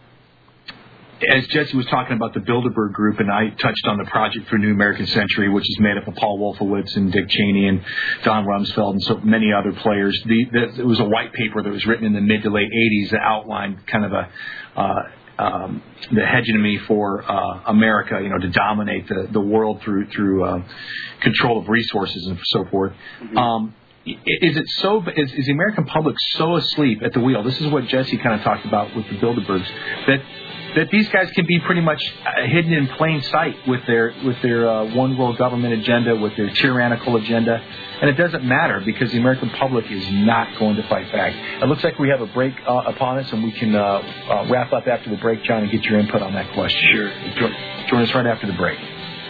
as Jesse was talking about the Bilderberg Group, and I touched on the Project for a New American Century, which is made up of Paul Wolfowitz and Dick Cheney and Don Rumsfeld and so many other players. The, the, it was a white paper that was written in the mid to late eighties that outlined kind of a uh, Um, the hegemony for uh, America, you know, to dominate the, the world through through uh, control of resources and so forth. Mm-hmm. Um, is it so? Is, is the American public so asleep at the wheel? This is what Jesse kind of talked about with the Bilderbergs, that that these guys can be pretty much uh, hidden in plain sight with their with their uh, one world government agenda, with their tyrannical agenda, and it doesn't matter because the American public is not going to fight back. It looks like we have a break uh, upon us, and we can uh, uh, wrap up after the break, John, and get your input on that question. Sure. Join, join us right after the break.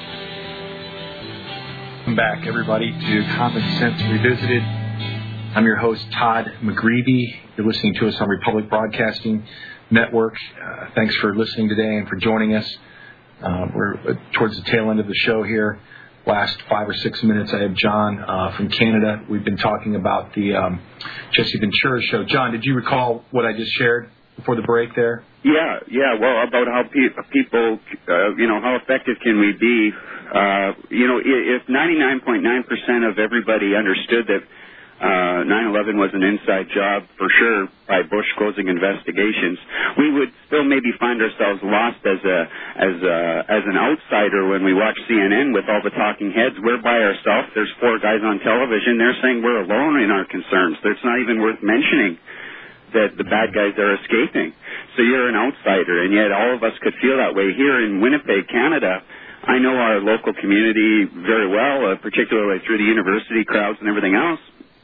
Welcome back, everybody, to Common Sense Revisited. I'm your host, Todd McGreevy. You're listening to us on Republic Broadcasting Network. Uh, thanks for listening today and for joining us. Uh, we're towards the tail end of the show here. Last five or six minutes, I have John uh, from Canada. We've been talking about the um, Jesse Ventura show. John, did you recall what I just shared before the break there? Yeah, yeah. Well, about how pe- people, uh, you know, how effective can we be? Uh, you know, if ninety-nine point nine percent of everybody understood that Uh, nine eleven was an inside job, for sure, by Bush closing investigations, we would still maybe find ourselves lost as a as a, as an outsider when we watch C N N with all the talking heads. We're by ourselves. There's four guys on television. They're saying we're alone in our concerns. It's not even worth mentioning that the bad guys are escaping. So you're an outsider, and yet all of us could feel that way. Here in Winnipeg, Canada, I know our local community very well, uh, particularly through the university crowds and everything else.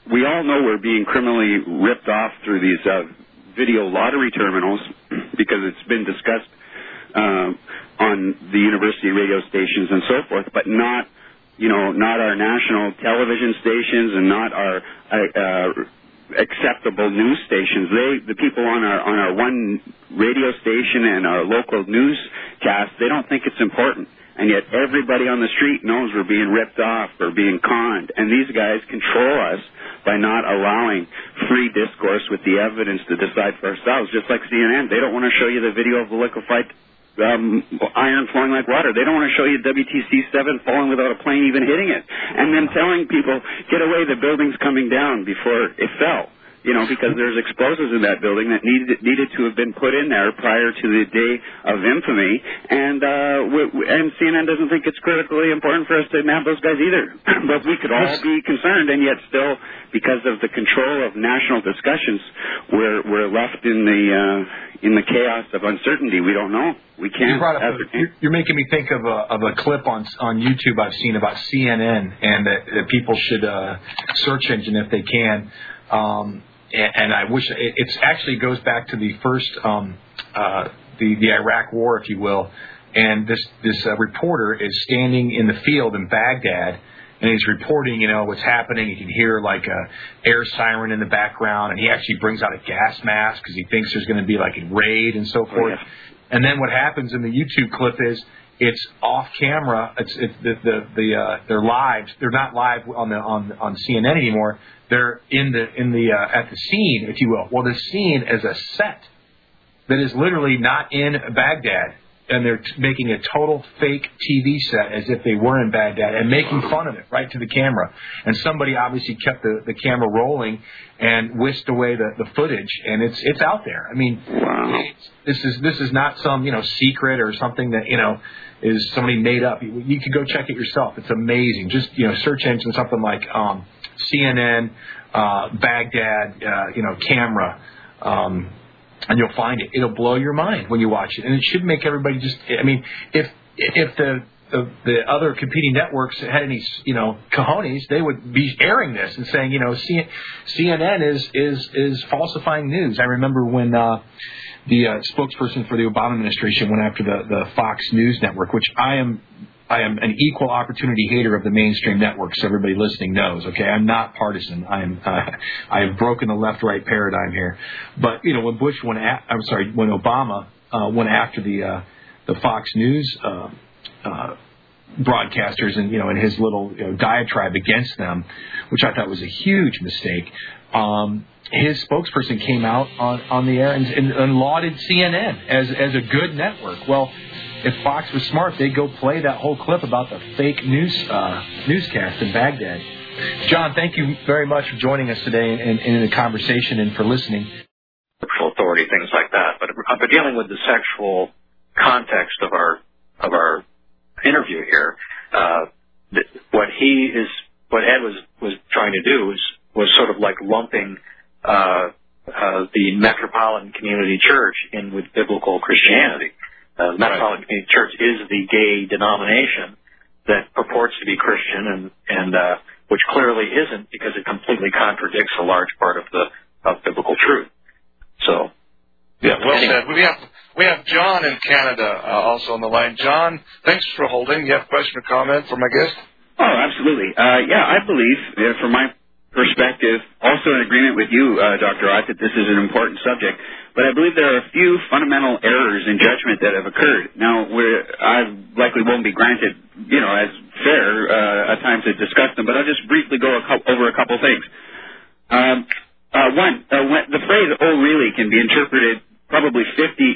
we all know we're being criminally ripped off through these uh, video lottery terminals because it's been discussed uh, on the university radio stations and so forth, but not, you know, not our national television stations and not our uh, uh, acceptable news stations. They, the people on our on our one radio station and our local newscast, they don't think it's important. And yet everybody on the street knows we're being ripped off or being conned. And these guys control us by not allowing free discourse with the evidence to decide for ourselves. Just like C N N, they don't want to show you the video of the liquefied um, iron flowing like water. They don't want to show you W T C seven falling without a plane even hitting it. And then telling people, get away, the building's coming down before it fell. You know, because there's explosives in that building that needed needed to have been put in there prior to the day of infamy, and uh, w- and C N N doesn't think it's critically important for us to nab those guys either. But we could all be concerned, and yet still, because of the control of national discussions, we're we're left in the uh, in the chaos of uncertainty. We don't know. We can't. You brought up a, you're, you're making me think of a of a clip on on YouTube I've seen about C N N, and that, that people should uh, search engine if they can. Um, And I wish it it's actually goes back to the first um, uh, the the Iraq War, if you will. And this this uh, reporter is standing in the field in Baghdad, and he's reporting, you know, what's happening. You can hear like a air siren in the background, and he actually brings out a gas mask because he thinks there's going to be like a raid and so forth. Oh, yeah. And then what happens in the YouTube clip is it's off camera. It's, it's the the, the uh, they're live. They're not live on the on on C N N anymore. They're in the in the uh, at the scene, if you will. Well, the scene is a set that is literally not in Baghdad, and they're t- making a total fake T V set as if they were in Baghdad and making fun of it right to the camera. And somebody obviously kept the, the camera rolling and whisked away the, the footage, and it's it's out there. I mean, wow. it's, this is this is not some you know secret or something that you know is somebody made up. You, you can go check it yourself. It's amazing. Just you know, search engine something like. Um, C N N, uh, Baghdad, uh, you know, camera, um, and you'll find it. It'll blow your mind when you watch it, and it should make everybody just. I mean, if if the the, the other competing networks had any, you know, cojones, they would be airing this and saying, you know, C N N is is is falsifying news. I remember when uh, the uh, spokesperson for the Obama administration went after the the Fox News network, which I am. I am an equal opportunity hater of the mainstream networks. So everybody listening knows. Okay, I'm not partisan. I am. Uh, I have broken the left-right paradigm here. But you know, when Bush went, a- I'm sorry, when Obama uh, went after the uh, the Fox News uh, uh, broadcasters, and you know, in his little you know, diatribe against them, which I thought was a huge mistake. Um, his spokesperson came out on, on the air and, and, and lauded C N N as as a good network. Well. If Fox was smart, they'd go play that whole clip about the fake news uh, newscast in Baghdad. John, thank you very much for joining us today in, in the conversation and for listening. Sexual authority, things like that. But, but dealing with the sexual context of our of our interview here, uh, what he is, what Ed was was trying to do was was sort of like lumping uh, uh, the Metropolitan Community Church in with biblical Christianity. Uh, the Metropolitan Community Church is the gay denomination that purports to be Christian, and and uh, which clearly isn't, because it completely contradicts a large part of the of biblical truth. So, yeah, well anyway. said. We have we have John in Canada uh, also on the line. John, thanks for holding. You have a question or comment for my guest? Oh, absolutely. Uh, yeah, I believe, uh, from my perspective, also in agreement with you, uh, Doctor Ott, that this is an important subject. But I believe there are a few fundamental errors in judgment that have occurred. Now, we're, I likely won't be granted, you know, as fair uh, a time to discuss them, but I'll just briefly go a co- over a couple things. Um, uh, one, uh, when, the phrase "oh really" can be interpreted probably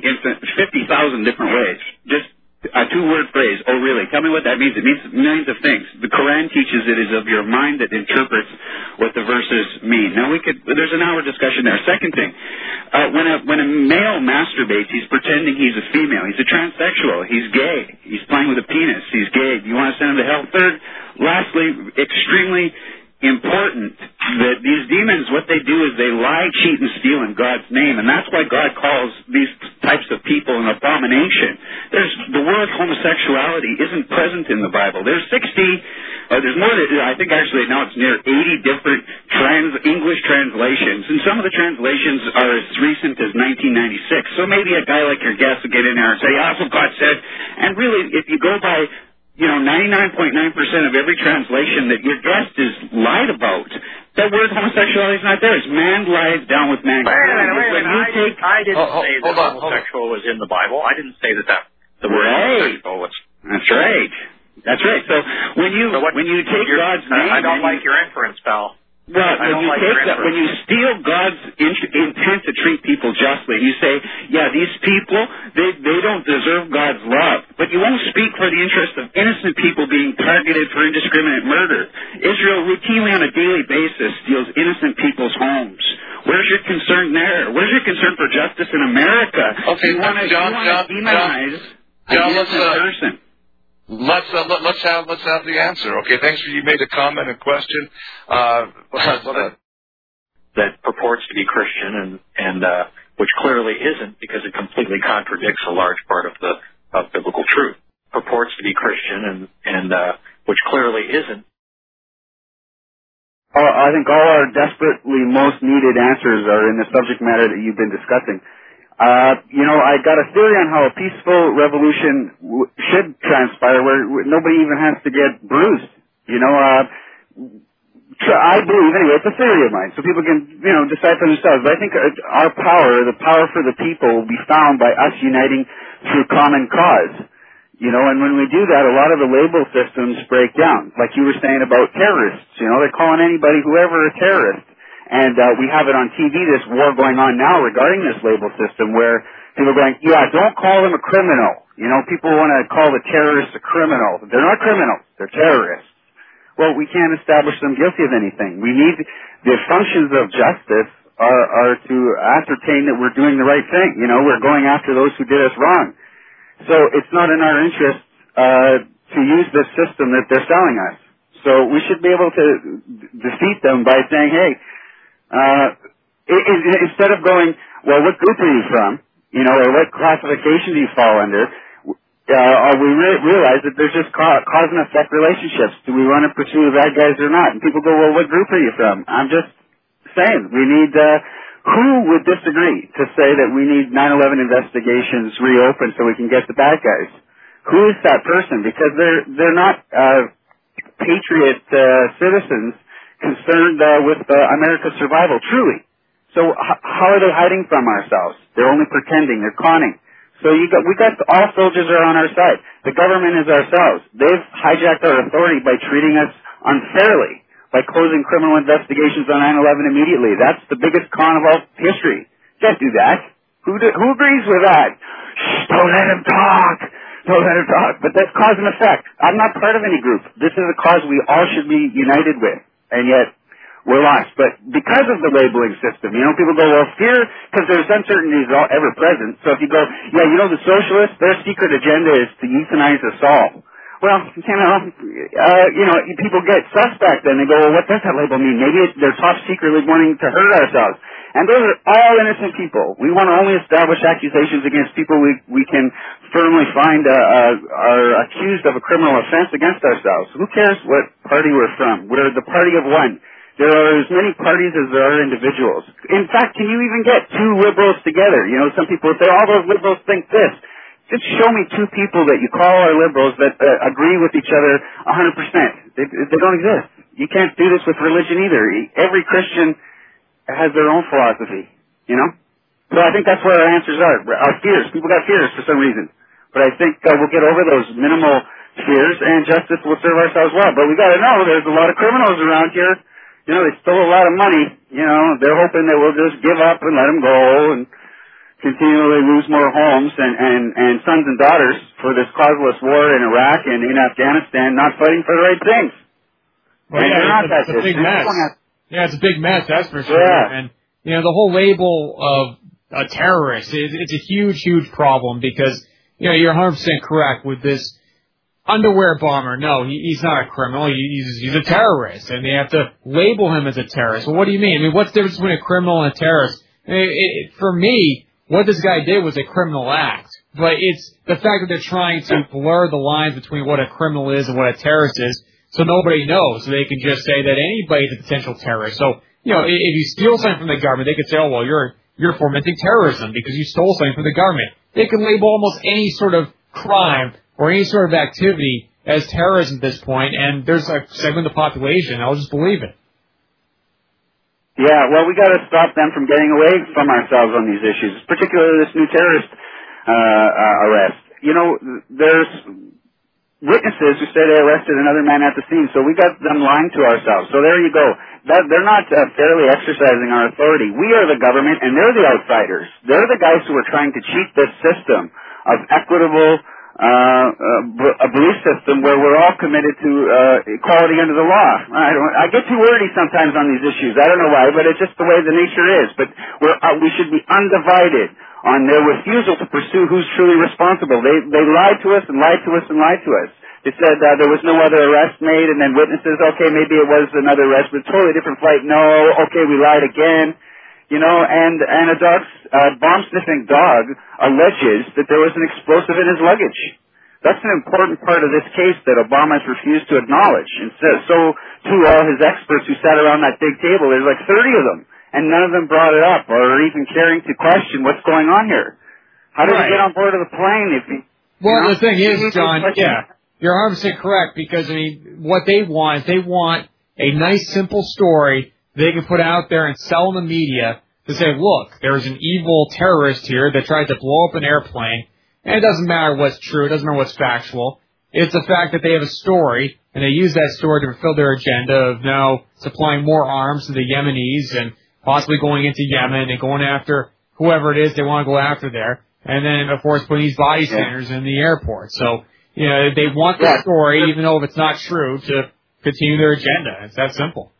fifty thousand different ways. Just a two-word phrase, "oh really." Tell me what that means. It means millions of things. The Quran teaches it is of your mind that interprets what the verses mean. Now, we could, there's an hour discussion there. Second thing, uh, when a when a male masturbates, he's pretending he's a female. He's a transsexual. He's gay. He's playing with a penis. He's gay. You want to send him to hell? Third, lastly, extremely important that these demons, what they do is they lie, cheat, and steal in God's name, and that's why God calls these types of people an abomination. There's the word homosexuality isn't present in the Bible. There's sixty, uh, there's more than, I think actually now it's near eighty different trans English translations, and some of the translations are as recent as nineteen ninety-six. So maybe a guy like your guest will get in there and say, "Yeah, that's what God said," and really, if you go by you know, ninety-nine point nine percent of every translation that your guest is lied about, that word homosexuality is not there. It's man lies down with man. Wait a minute, wait a minute. I, take, I didn't oh, oh, say that on, homosexual was in the Bible. I didn't say that, that the word right. homosexual was. That's right. That's right. So when you so what, when you take God's name, I don't like your inference, pal. Well, when you like take that, when you steal God's in- intent to treat people justly, you say, yeah, these people, they they don't deserve God's love. But you won't speak for the interest of innocent people being targeted for indiscriminate murder. Israel routinely on a daily basis steals innocent people's homes. Where's your concern there? Where's your concern for justice in America? Okay, you want to John, John, demonize John, John, a let's, innocent uh, person. Let's uh, let, let's have let's have the answer. Okay, thanks for you made a comment and question. Uh, uh, that purports to be Christian and and uh, which clearly isn't, because it completely contradicts a large part of the of biblical truth. Purports to be Christian and and uh, which clearly isn't. Uh, I think all our desperately most needed answers are in the subject matter that you've been discussing. Uh, you know, I got a theory on how a peaceful revolution w- should transpire where w- nobody even has to get bruised. You know, uh, tr- I believe, anyway, it's a theory of mine, so people can, you know, decide for themselves. But I think our power, the power for the people, will be found by us uniting through common cause. You know, and when we do that, a lot of the label systems break down. Like you were saying about terrorists, you know, they're calling anybody, whoever, a terrorist. And uh, we have it on T V, this war going on now regarding this label system where people are going, yeah, don't call them a criminal. You know, people want to call the terrorists a criminal. They're not criminals. They're terrorists. Well, we can't establish them guilty of anything. We need, the functions of justice are, are to ascertain that we're doing the right thing. You know, we're going after those who did us wrong. So it's not in our interest uh, to use this system that they're selling us. So we should be able to defeat them by saying, hey, Uh, it, it, instead of going, well, what group are you from? You know, or what classification do you fall under? Uh, we re- realize that there's just ca- cause and effect relationships. Do we want to pursue the bad guys or not? And people go, well, what group are you from? I'm just saying, we need, uh, who would disagree to say that we need nine eleven investigations reopened so we can get the bad guys? Who is that person? Because they're, they're not, uh, patriot, uh, citizens concerned uh, with uh, America's survival, truly. So h- how are they hiding from ourselves? They're only pretending. They're conning. So you got, we got all soldiers are on our side. The government is ourselves. They've hijacked our authority by treating us unfairly, by closing criminal investigations on nine eleven immediately. That's the biggest con of all history. Can't do that. Who do, who agrees with that? Shh, don't let him talk. Don't let him talk. But that's cause and effect. I'm not part of any group. This is a cause we all should be united with. And yet, we're lost. But because of the labeling system, you know, people go, well, fear, because there's uncertainties all, ever present. So if you go, yeah, you know, the socialists, their secret agenda is to euthanize us all. Well, you know, uh, you know, people get suspect, and they go, well, what does that label mean? Maybe it's, they're top secretly wanting to hurt ourselves. And those are all innocent people. We want to only establish accusations against people we we can firmly find uh, uh, are accused of a criminal offense against ourselves. Who cares what party we're from? We're the party of one. There are as many parties as there are individuals. In fact, can you even get two liberals together? You know, some people say, all those liberals think this. Just show me two people that you call are liberals that uh, agree with each other one hundred percent. They, they don't exist. You can't do this with religion either. Every Christian has their own philosophy, you know? So I think that's where our answers are. Our fears. People got fears for some reason. But I think uh, we'll get over those minimal fears, and justice will serve ourselves well. But we got to know there's a lot of criminals around here. You know, they stole a lot of money. You know, they're hoping that we'll just give up and let them go and continually lose more homes and, and, and sons and daughters for this causeless war in Iraq and in Afghanistan, not fighting for the right things. Well, and yeah, not it's, that it's a big mess. Yeah, it's a big mess, that's for sure. Yeah. And, you know, the whole label of a terrorist, is, it's a huge, huge problem because, you know, you're one hundred percent correct with this underwear bomber. No, he, he's not a criminal. He, he's, he's a terrorist, and they have to label him as a terrorist. Well, what do you mean? I mean, what's the difference between a criminal and a terrorist? I mean, it, it, for me, what this guy did was a criminal act. But it's the fact that they're trying to blur the lines between what a criminal is and what a terrorist is, so nobody knows. So they can just say that anybody's a potential terrorist. So, you know, if you steal something from the government, they could say, oh, well, you're you're fomenting terrorism because you stole something from the government. They can label almost any sort of crime or any sort of activity as terrorism at this point, and there's a segment of the population, I'll just believe it. Yeah, well, we got to stop them from getting away from ourselves on these issues, particularly this new terrorist uh, uh, arrest. You know, there's witnesses who say they arrested another man at the scene, so we got them lying to ourselves. So there you go. That, they're not uh, fairly exercising our authority. We are the government, and they're the outsiders. They're the guys who are trying to cheat this system of equitable uh, uh, a belief system where we're all committed to uh, equality under the law. I, don't, I get too wordy sometimes on these issues. I don't know why, but it's just the way the nature is. But we're, uh, we should be undivided on their refusal to pursue who's truly responsible. They they lied to us and lied to us and lied to us. They said uh, there was no other arrest made, and then witnesses, okay, maybe it was another arrest, but a totally different flight. No, okay, we lied again. You know, and, and a dog, uh, bomb-sniffing dog alleges that there was an explosive in his luggage. That's an important part of this case that Obama has refused to acknowledge. And so, so too, all his experts who sat around that big table, there's like thirty of them, and none of them brought it up or even caring to question what's going on here. How did right. he get on board of the plane if he... Well, you know, the thing is, John, yeah, you're one hundred percent correct, because, I mean, what they want is they want a nice, simple story they can put out there and sell in the media to say, look, there's an evil terrorist here that tried to blow up an airplane, and it doesn't matter what's true, it doesn't matter what's factual. It's the fact that they have a story, and they use that story to fulfill their agenda of now supplying more arms to the Yemenis and possibly going into Yemen and going after whoever it is they want to go after there. And then, of course, putting these body scanners yeah. in the airport. So, you know, they want the yeah. story, even though if it's not true, to continue their agenda. It's that simple.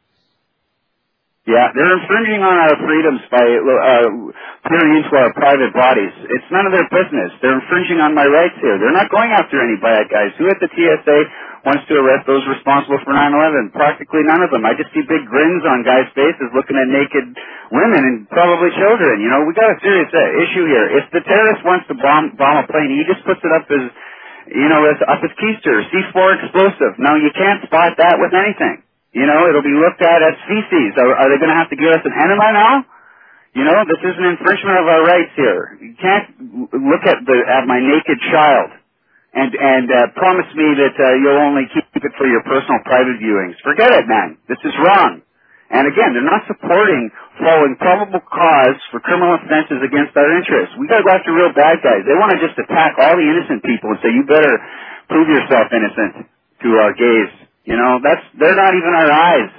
Yeah, they're infringing on our freedoms by uh, peering into our private bodies. It's none of their business. They're infringing on my rights here. They're not going after any bad guys. Who at the T S A wants to arrest those responsible for nine eleven? Practically none of them. I just see big grins on guys' faces looking at naked women and probably children. You know, we got a serious uh, issue here. If the terrorist wants to bomb, bomb a plane, he just puts it up as, you know, as, up as keister, C four explosive. Now, you can't spot that with anything. You know, it'll be looked at as feces. Are, are they going to have to give us an enema now? You know, this is an infringement of our rights here. You can't look at the at my naked child and and uh, promise me that uh, you'll only keep it for your personal private viewings. Forget it, man. This is wrong. And again, they're not supporting following probable cause for criminal offenses against our interests. We got to go after real bad guys. They want to just attack all the innocent people and say, you better prove yourself innocent to our gaze. You know, that's, they're not even our eyes.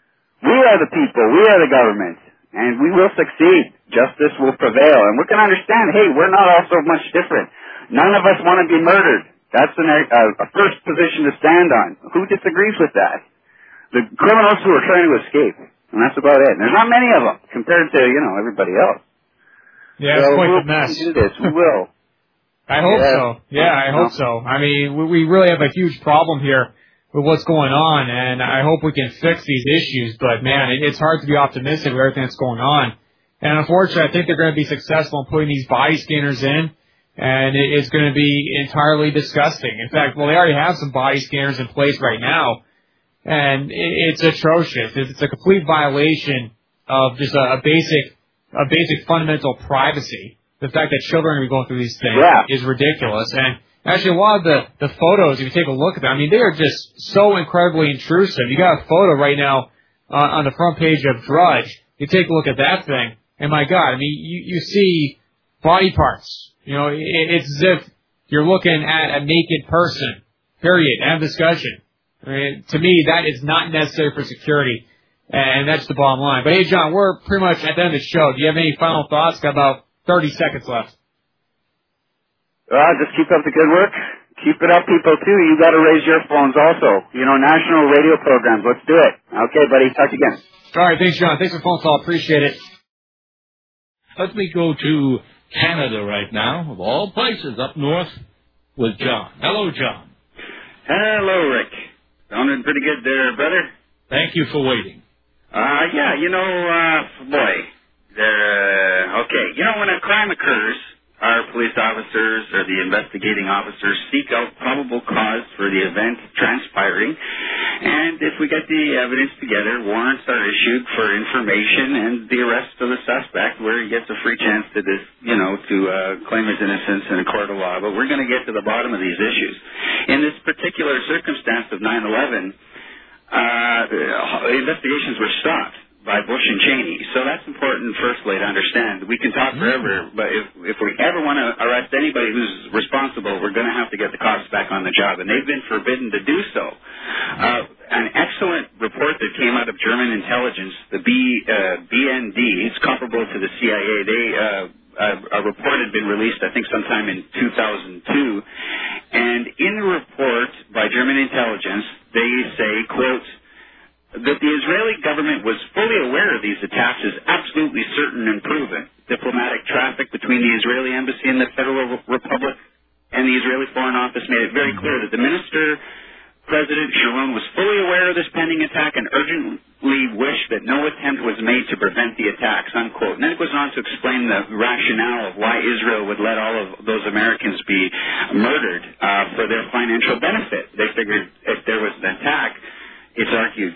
We are the people. We are the government. And we will succeed. Justice will prevail. And we're going to understand, hey, we're not all so much different. None of us want to be murdered. That's an, a, a first position to stand on. Who disagrees with that? The criminals who are trying to escape. And that's about it. And there's not many of them compared to, you know, everybody else. Yeah, so it's quite we'll a mess. do this. We will. I hope yeah. so. Yeah, I hope so. I mean, we, we really have a huge problem here with what's going on, and I hope we can fix these issues, but man, it, it's hard to be optimistic with everything that's going on. And unfortunately, I think they're going to be successful in putting these body scanners in, and it, it's going to be entirely disgusting. In fact, well, they already have some body scanners in place right now, and it, it's atrocious. It's a complete violation of just a, a basic, a basic fundamental privacy. The fact that children are going through these things yeah. is ridiculous, and actually, a lot of the, the photos, if you take a look at them, I mean, they are just so incredibly intrusive. You got a photo right now uh, on the front page of Drudge. You take a look at that thing, and my God, I mean, you, you see body parts. You know, it, it's as if you're looking at a naked person, period, end of discussion. I mean, to me, that is not necessary for security, and that's the bottom line. But hey, John, we're pretty much at the end of the show. Do you have any final thoughts? Got about thirty seconds left. Well, just keep up the good work. Keep it up, people, too. You got to raise your phones also. You know, national radio programs. Let's do it. Okay, buddy. Talk again. All right. Thanks, John. Thanks for the phone call. Appreciate it. Let me go to Canada right now, of all places, up north with John. Hello, John. Hello, Rick. Sounding pretty good there, brother. Thank you for waiting. Uh, yeah, you know, uh, boy, they're, uh, okay. You know, when a crime occurs, our police officers or the investigating officers seek out probable cause for the event transpiring, and if we get the evidence together, warrants are issued for information and the arrest of the suspect, where he gets a free chance to this, you know, to uh, claim his innocence in a court of law. But we're going to get to the bottom of these issues. In this particular circumstance of nine eleven, uh, investigations were stopped by Bush and Cheney. So that's important, firstly, to understand. We can talk forever, but if if we ever want to arrest anybody who's responsible, we're going to have to get the cops back on the job, and they've been forbidden to do so. Uh, an excellent report that came out of German intelligence, the B, uh, B N D, it's comparable to the C I A. They uh, uh, a report had been released, I think, sometime in two thousand two, and in the report by German intelligence, they say, quote, that the Israeli government was fully aware of these attacks is absolutely certain and proven. Diplomatic traffic between the Israeli embassy and the Federal Republic and the Israeli Foreign Office made it very clear that the minister, President Sharon, was fully aware of this pending attack and urgently wished that no attempt was made to prevent the attacks, unquote. And then it goes on to explain the rationale of why Israel would let all of those Americans be murdered uh, for their financial benefit. They figured if there was an attack, it's argued,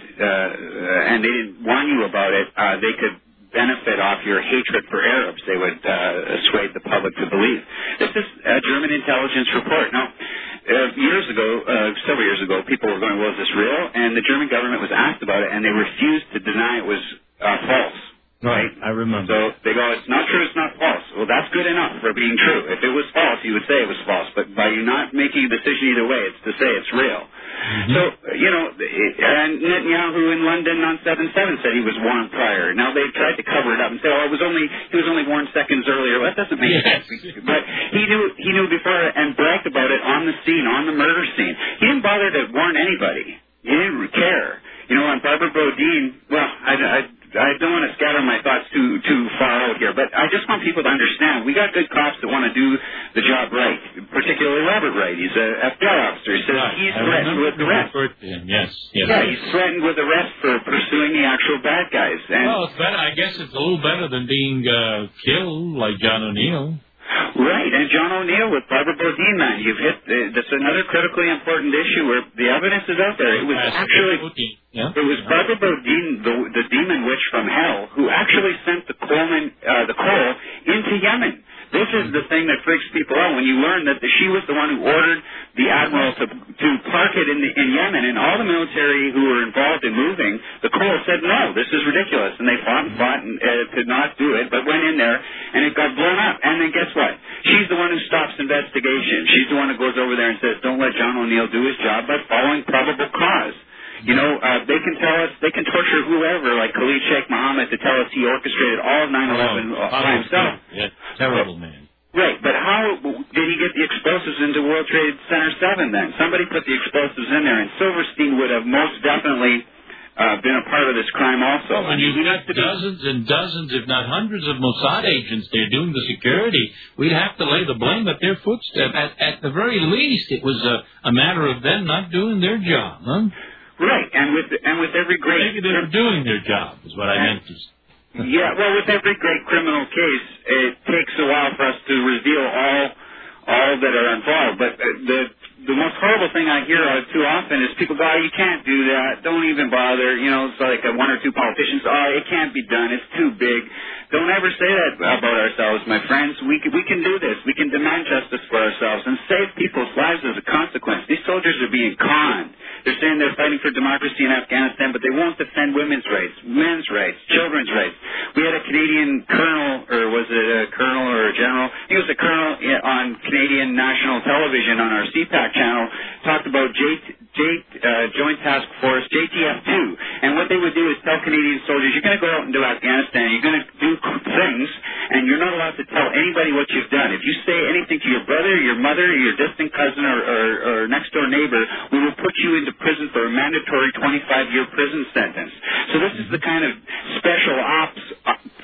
uh, and they didn't warn you about it, uh, they could benefit off your hatred for Arabs. They would uh, sway the public to believe. This is a German intelligence report. Now, uh, years ago, uh, several years ago, people were going, well, is this real? And the German government was asked about it, and they refused to deny it was uh, false. Right, I remember. So they go, it's not true, it's not false. Well, that's good enough for being true. If it was false, you would say it was false. But by you not making a decision either way, it's to say it's real. Mm-hmm. So, you know, and Netanyahu in London on seven seven said he was warned prior. Now they tried to cover it up and say, oh, it was only he was only warned seconds earlier. Well, that doesn't make yes. sense. But he knew he knew before and bragged about it on the scene, on the murder scene. He didn't bother to warn anybody. He didn't care. You know, on Barbara Bodine, well, I, I, I don't want to scatter my thoughts too too far out here, but I just want people to understand we got good cops that want to do the job right, particularly Robert Wright. He's a F B I officer. He says right. he's threatened with arrest. Yes, yes. Yeah, he's threatened with arrest for pursuing the actual bad guys. And well, it's better. I guess it's a little better than being uh, killed like John O'Neill. Right, and John O'Neill with Barbara Bodine, man, you've hit, uh, that's another critically important issue where the evidence is out there. It was actually, yeah. it was Barbara Bodine, the, the demon witch from hell, who actually sent the Coleman, uh, the coal into Yemen. This is the thing that freaks people out when you learn that the, she was the one who ordered the admiral to to park it in the, in Yemen, and all the military who were involved in moving the coal said, no, this is ridiculous, and they fought and fought and, uh, to not do it, but went in there, and it got blown up. And then guess what? She's the one who stops investigation. She's the one who goes over there and says, don't let John O'Neill do his job by following probable cause. You know, uh, they can tell us, they can torture whoever, like Khalid Sheikh Mohammed, to tell us he orchestrated all of nine eleven oh, by himself. Yeah, terrible man. Right, but how did he get the explosives into World Trade Center seven then? Somebody put the explosives in there, and Silverstein would have most definitely uh, been a part of this crime also. Well, when you've got dozens and dozens, if not hundreds of Mossad agents there doing the security, we'd have to lay the blame at their footstep. At, at the very least, it was a, a matter of them not doing their job, huh? Right, and with and with every great... Maybe they were doing their job, is what I meant to say. Yeah, well, with every great criminal case, it takes a while for us to reveal all all that are involved. But the the most horrible thing I hear too often is people go, oh, you can't do that. Don't even bother. You know, it's like one or two politicians, oh, it can't be done. It's too big. Don't ever say that about ourselves, my friends. We can, we can do this. We can demand justice for ourselves and save people's lives as a consequence. These soldiers are being conned. They're saying they're fighting for democracy in Afghanistan, but they won't defend women's rights, men's rights, children's rights. We had a Canadian colonel, or was it a colonel or a general? He was a colonel on Canadian national television on our C PAC channel, talked about J, J, uh, Joint Task Force, J T F two. And what they would do is tell Canadian soldiers, you're going to go out into Afghanistan, you're going to do things, and you're not allowed to tell anybody what you've done. If you say anything to your brother, your mother, your distant cousin, or, or, or next-door neighbor, we will put you into prison for a mandatory twenty-five year prison sentence. So this is the kind of special ops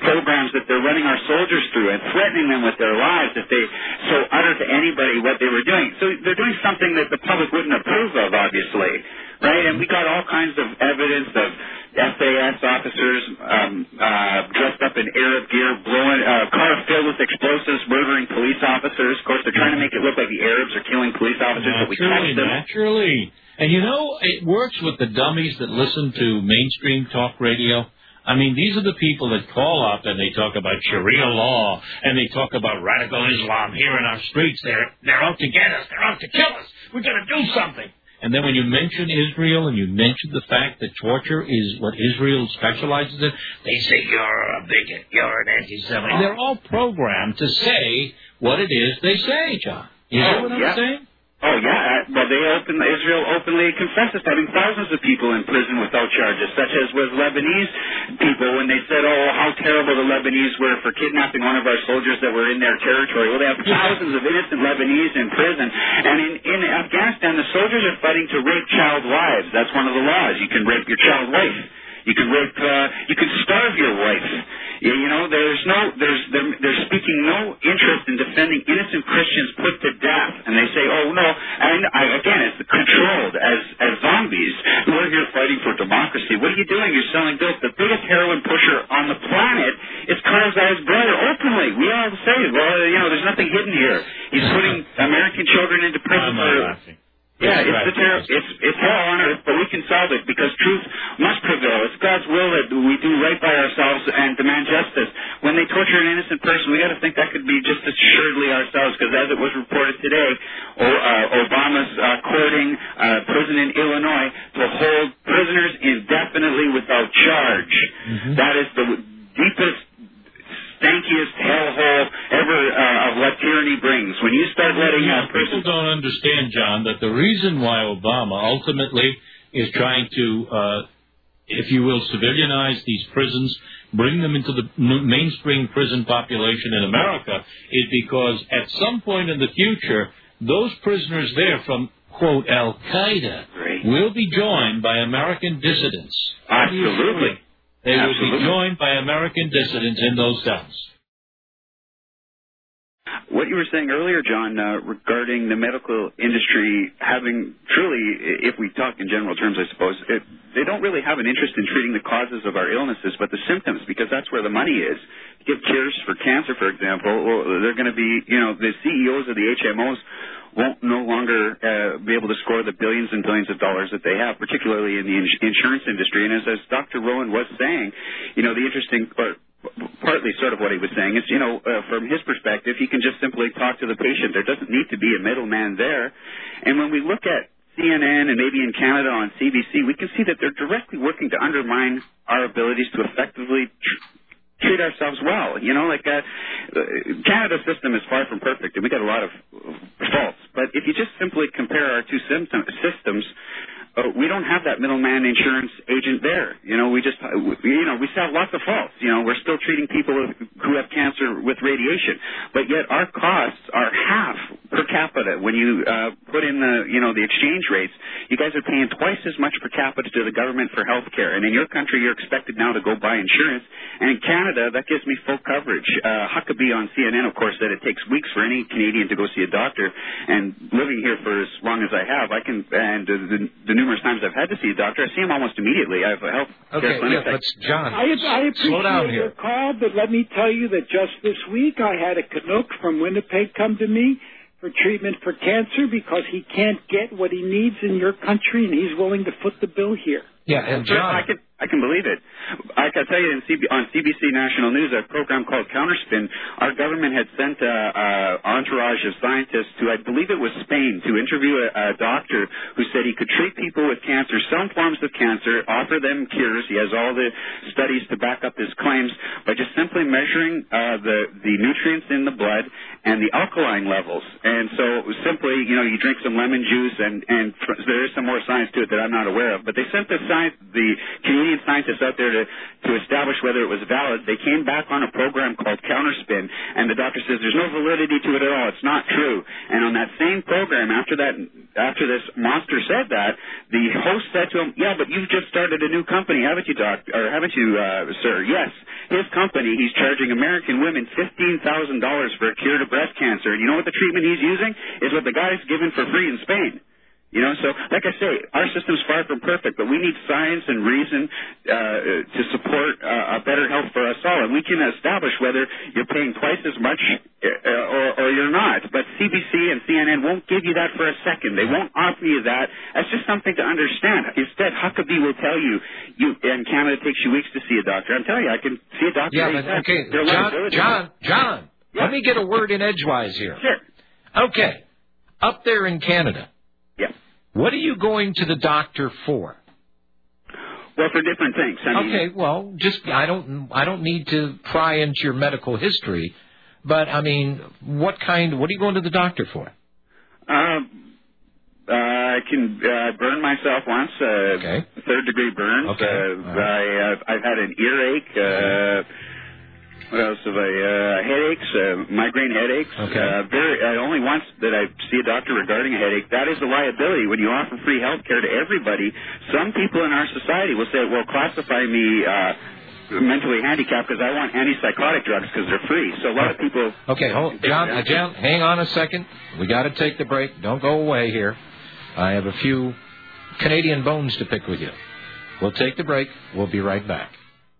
programs that they're running our soldiers through and threatening them with their lives if they so utter to anybody what they were doing. So they're doing something that the public wouldn't approve of, obviously, right? And we got all kinds of evidence of S A S officers um, uh, dressed up in Arab gear, blowing a uh, car filled with explosives, murdering police officers. Of course, they're trying to make it look like the Arabs are killing police officers, but we catch them. Naturally. And you know, it works with the dummies that listen to mainstream talk radio. I mean, these are the people that call up and they talk about Sharia law and they talk about radical Islam here in our streets. They're they're out to get us. They're out to kill us. We're going to do something. And then when you mention Israel and you mention the fact that torture is what Israel specializes in, they say you're a bigot, you're an anti-Semite. They're all programmed to say what it is they say, John. You know what I'm yeah. saying? Oh, yeah. Uh, well, they open, Israel openly confesses to having thousands of people in prison without charges, such as was Lebanese people when they said, oh, how terrible the Lebanese were for kidnapping one of our soldiers that were in their territory. Well, they have thousands of innocent Lebanese in prison. And in, in Afghanistan, the soldiers are fighting to rape child wives. That's one of the laws. You can rape your child wife. You can rape, uh, you can starve your wife. You, you know, there's no, there's, they're, they're speaking no interest in defending innocent Christians put to death. And they say, oh, no, and I, again, it's controlled as, as zombies. We're here fighting for democracy. What are you doing? You're selling dope. The biggest heroin pusher on the planet is Karzai's brother openly. We all say, well, you know, there's nothing hidden here. He's putting American children into prison for... Yeah, it's the ter- it's it's hell on earth, but we can solve it because truth must prevail. It's God's will that we do right by ourselves and demand justice. When they torture an innocent person, we got to think that could be just as assuredly ourselves. Because as it was reported today, o- uh, Obama's uh, courting uh, prison in Illinois to hold prisoners indefinitely without charge. Mm-hmm. That is the deepest, stankiest hellhole ever uh, of what tyranny brings. When you start letting yeah, uh, person... people don't understand, John, that the reason why Obama ultimately is trying to, uh, if you will, civilianize these prisons, bring them into the mainstream prison population in America, is because at some point in the future, those prisoners there from, quote, Al-Qaeda Great. will be joined by American dissidents. Absolutely. They Absolutely. will be joined by American dissidents in those cells. What you were saying earlier, John, uh, regarding the medical industry having truly, if we talk in general terms, I suppose, it, they don't really have an interest in treating the causes of our illnesses, but the symptoms, because that's where the money is. Give cures for cancer, for example, well, they're going to be, you know, the C E Os of the H M Os won't no longer uh, be able to score the billions and billions of dollars that they have, particularly in the ins- insurance industry. And as, as Doctor Rowan was saying, you know, the interesting part, partly sort of what he was saying is, you know, uh, from his perspective, he can just simply talk to the patient. There doesn't need to be a middleman there. And when we look at C N N and maybe in Canada on C B C, we can see that they're directly working to undermine our abilities to effectively tr- treat ourselves well. You know, like uh, Canada's system is far from perfect, and we got a lot of faults. But if you just simply compare our two symptom- systems, uh, we don't have that middleman insurance agent there. You know, we just, uh, we, you know, we still have lots of faults. You know, we're still treating people who have cancer with radiation, but yet our costs are half per capita. When you uh, put in the, you know, the exchange rates, you guys are paying twice as much per capita to the government for health care. And in your country, you're expected now to go buy insurance. And in Canada, that gives me full coverage. Uh, Huckabee on C N N, of course, said it takes weeks for any Canadian to go see a doctor. And living here for as long as I have, I can, and uh, the, the numerous times I've had to see a doctor, I see him almost immediately. I have a health okay, care clinic. Yeah, let's, John, I, I appreciate slow down your here. call, but let me tell you that just this week I had a Canuck from Winnipeg come to me for treatment for cancer because he can't get what he needs in your country, and he's willing to foot the bill here. Yeah, and John, John, I can I can believe it. I can tell you in C B, on C B C National News, a program called Counterspin, our government had sent a, a entourage of scientists to, I believe it was Spain, to interview a, a doctor who said he could treat people with cancer, some forms of cancer, offer them cures. He has all the studies to back up his claims by just simply measuring uh, the the nutrients in the blood and the alkaline levels. And so simply, you know, you drink some lemon juice, and and there is some more science to it that I'm not aware of. But they sent the science, the Canadian million scientists out there to, to establish whether it was valid. They came back on a program called Counterspin, and the doctor says there's no validity to it at all. It's not true. And on that same program, after that, after this monster said that, the host said to him, yeah, but you've just started a new company, haven't you, doc? Or haven't you, uh, sir? Yes. His company, he's charging American women fifteen thousand dollars for a cure to breast cancer. And you know what the treatment he's using? Is what the guy's given for free in Spain. You know, so like I say, our system's far from perfect, but we need science and reason uh, to support uh, a better health for us all. And we can establish whether you're paying twice as much uh, or, or you're not. But C B C and C N N won't give you that for a second. They won't offer you that. That's just something to understand. Instead, Huckabee will tell you, you in Canada it takes you weeks to see a doctor. I'm telling you, I can see a doctor. Yeah, but, okay, John, John, John, yeah. Let me get a word in edgewise here. Sure. Okay, up there in Canada. Yeah. What are you going to the doctor for? Well, for different things. I mean, okay, well, just I don't I don't need to pry into your medical history, but I mean, what kind? What are you going to the doctor for? Uh, uh, I can uh, burn myself once. Uh, okay. Third degree burns. Okay. Uh, right. I uh, I've had an earache. Uh, What else have I? Uh, headaches, uh, migraine headaches. Okay. Uh, very, uh, only once that I see a doctor regarding a headache. That is a liability when you offer free health care to everybody. Some people in our society will say, well, classify me uh, mentally handicapped because I want antipsychotic drugs because they're free. So a lot of people... Okay, hold, John, uh, John, hang on a second. We got to take the break. Don't go away here. I have a few Canadian bones to pick with you. We'll take the break. We'll be right back.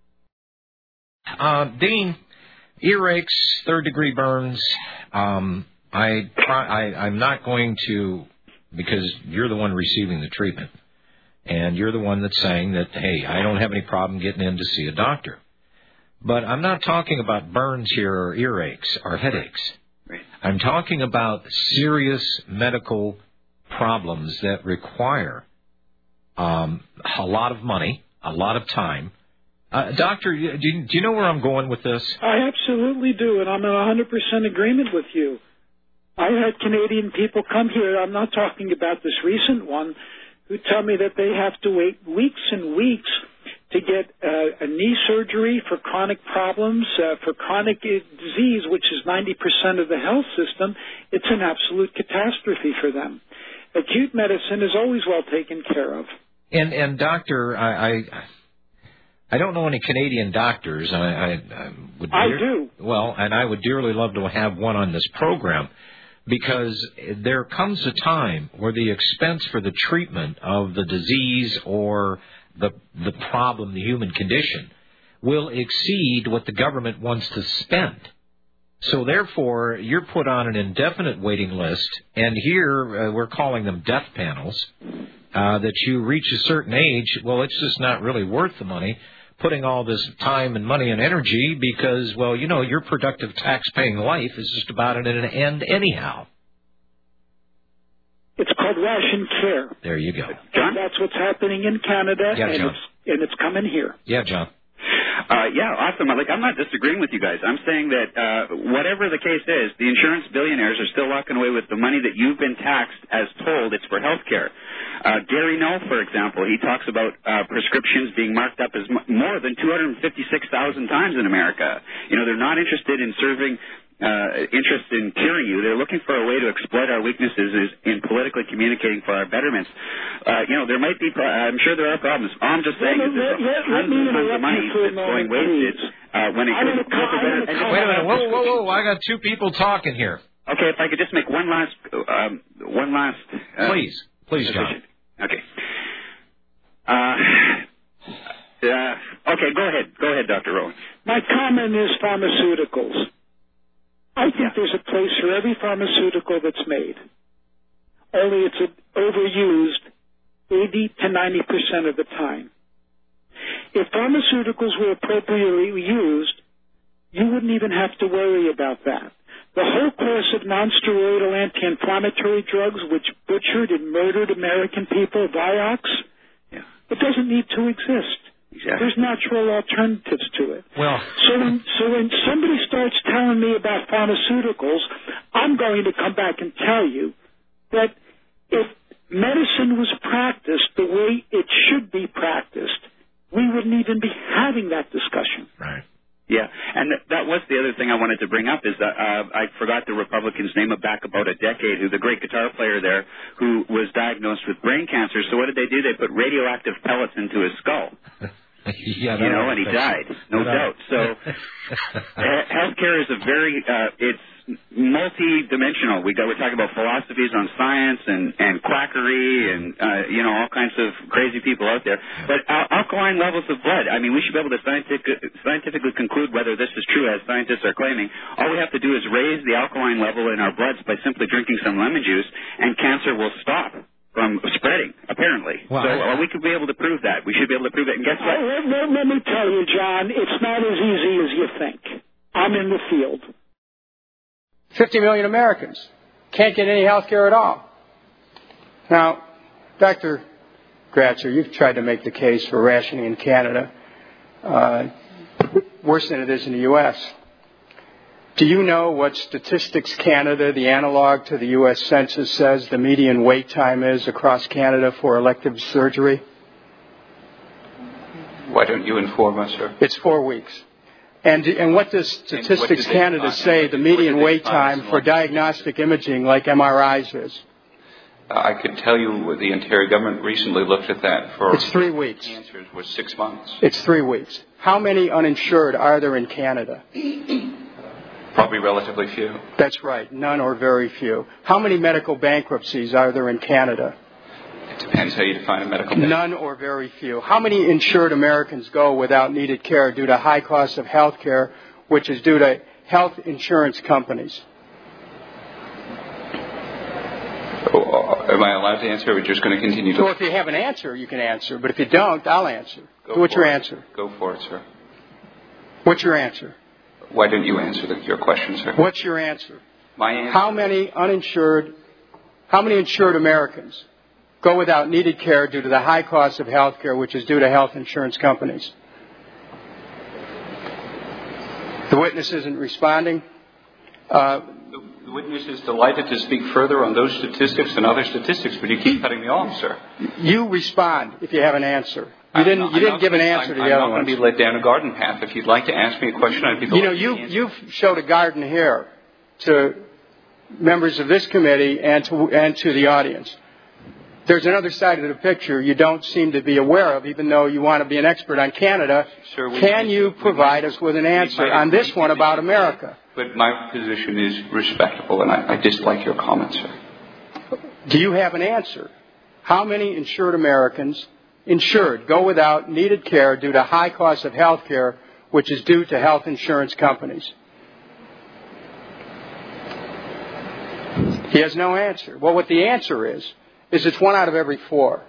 Uh, Dean, earaches, third-degree burns. Um, I, I, I'm not going to, because you're the one receiving the treatment, and you're the one that's saying that, hey, I don't have any problem getting in to see a doctor. But I'm not talking about burns here or earaches or headaches. Right. I'm talking about serious medical problems that require um, a lot of money, a lot of time. Uh, doctor, do you, do you know where I'm going with this? I absolutely do, and I'm in one hundred percent agreement with you. I had Canadian people come here, I'm not talking about this recent one, who tell me that they have to wait weeks and weeks to get uh, a knee surgery for chronic problems, uh, for chronic disease, which is ninety percent of the health system. It's an absolute catastrophe for them. Acute medicine is always well taken care of. And, and doctor, I... I I don't know any Canadian doctors. I, I, I would. I dear, do. Well, and I would dearly love to have one on this program, because there comes a time where the expense for the treatment of the disease or the the problem, the human condition, will exceed what the government wants to spend. So therefore, you're put on an indefinite waiting list, and here uh, we're calling them death panels. Uh, that you reach a certain age, well, it's just not really worth the money, putting all this time and money and energy, because, well, you know, your productive tax-paying life is just about at an end anyhow. It's called ration care. There you go. John? That's what's happening in Canada, yeah, and, John. it's, and it's coming here. Yeah, John. Uh, yeah, awesome. Like, I'm not disagreeing with you guys. I'm saying that uh, whatever the case is, the insurance billionaires are still walking away with the money that you've been taxed as told it's for health care. Uh, Gary Null, for example, he talks about uh, prescriptions being marked up as m- more than two hundred fifty-six thousand times in America. You know, they're not interested in serving Uh, interest in curing you. They're looking for a way to exploit our weaknesses is in politically communicating for our betterments. Uh, you know, there might be, pro- I'm sure there are problems. All I'm just saying well, is there's let, tons let and tons of money that's going wasted uh, when it comes to better. Wait a minute, whoa, whoa, whoa, I got two people talking here. Okay, if I could just make one last, um, one last. Uh, please, please, John. Okay. Uh, uh, okay, go ahead. Go ahead, Doctor Rowan. My comment is pharmaceuticals. I think there's a place for every pharmaceutical that's made. Only it's overused eighty to ninety percent of the time. If pharmaceuticals were appropriately used, you wouldn't even have to worry about that. The whole course of nonsteroidal anti-inflammatory drugs, which butchered and murdered American people, Vioxx, yeah. it doesn't need to exist. Exactly. There's natural alternatives to it. Well, so when so when somebody starts telling me about pharmaceuticals, I'm going to come back and tell you that if medicine was practiced the way it should be practiced, we would thing I wanted to bring up is that uh, I forgot the Republican's name back about a decade, who the great guitar player there, who was diagnosed with brain cancer. So what did they do? They put radioactive pellets into his skull. yeah, you know, and he died, no doubt. So uh, healthcare is a very, uh, it's multi-dimensional. We got, we're talking about philosophies on science and, and quackery and, uh, you know, all kinds of crazy people out there. But al- alkaline levels of blood, I mean, we should be able to scientific, scientifically conclude whether this is true, as scientists are claiming. All we have to do is raise the alkaline level in our bloods by simply drinking some lemon juice, and cancer will stop from spreading, apparently. Wow. So uh, we could be able to prove that. We should be able to prove it. And guess what? Let, let, let me tell you, John, it's not as easy as you think. I'm in the field. fifty million Americans can't get any health care at all. Now, Doctor Gratzer, you've tried to make the case for rationing in Canada, uh, worse than it is in the U S Do you know what Statistics Canada, the analog to the U S Census, says the median wait time is across Canada for elective surgery? Why don't you inform us, sir? It's four weeks. And, and what does Statistics what Canada find, say the median wait time for like diagnostic imaging like M R Is is? Uh, I could tell you the Ontario government recently looked at that for... It's three weeks. The answer was six months. It's three weeks. How many uninsured are there in Canada? Probably relatively few. That's right. None or very few. How many medical bankruptcies are there in Canada? It depends how you define a medical bankruptcy. None or very few. How many insured Americans go without needed care due to high costs of health care, which is due to health insurance companies? Oh, am I allowed to answer, or are we just going to continue to... Well, if you have an answer, you can answer. But if you don't, I'll answer. Go so what's your it. answer? Go for it, sir. What's your answer? Why don't you answer the, your question, sir? What's your answer? My answer... How many uninsured, how many insured Americans go without needed care due to the high cost of health care, which is due to health insurance companies? The witness isn't responding. Uh, the, the witness is delighted to speak further on those statistics and other statistics, but you keep cutting me off, sir. You respond if you have an answer. You didn't. Not, you didn't give an answer I'm, to the I'm other not ones. going to be led down a garden path. If you'd like to ask me a question, I'd be You know, delighted you to answer. you've showed a garden here to members of this committee and to and to the audience. There's another side of the picture you don't seem to be aware of, even though you want to be an expert on Canada. Sir, we, Can you provide us with an answer on this one about America? But my position is respectable, and I, I dislike your comments, sir. Do you have an answer? How many insured Americans, insured, go without needed care due to high costs of health care, which is due to health insurance companies? He has no answer. Well, what the answer is, is it's one out of every four.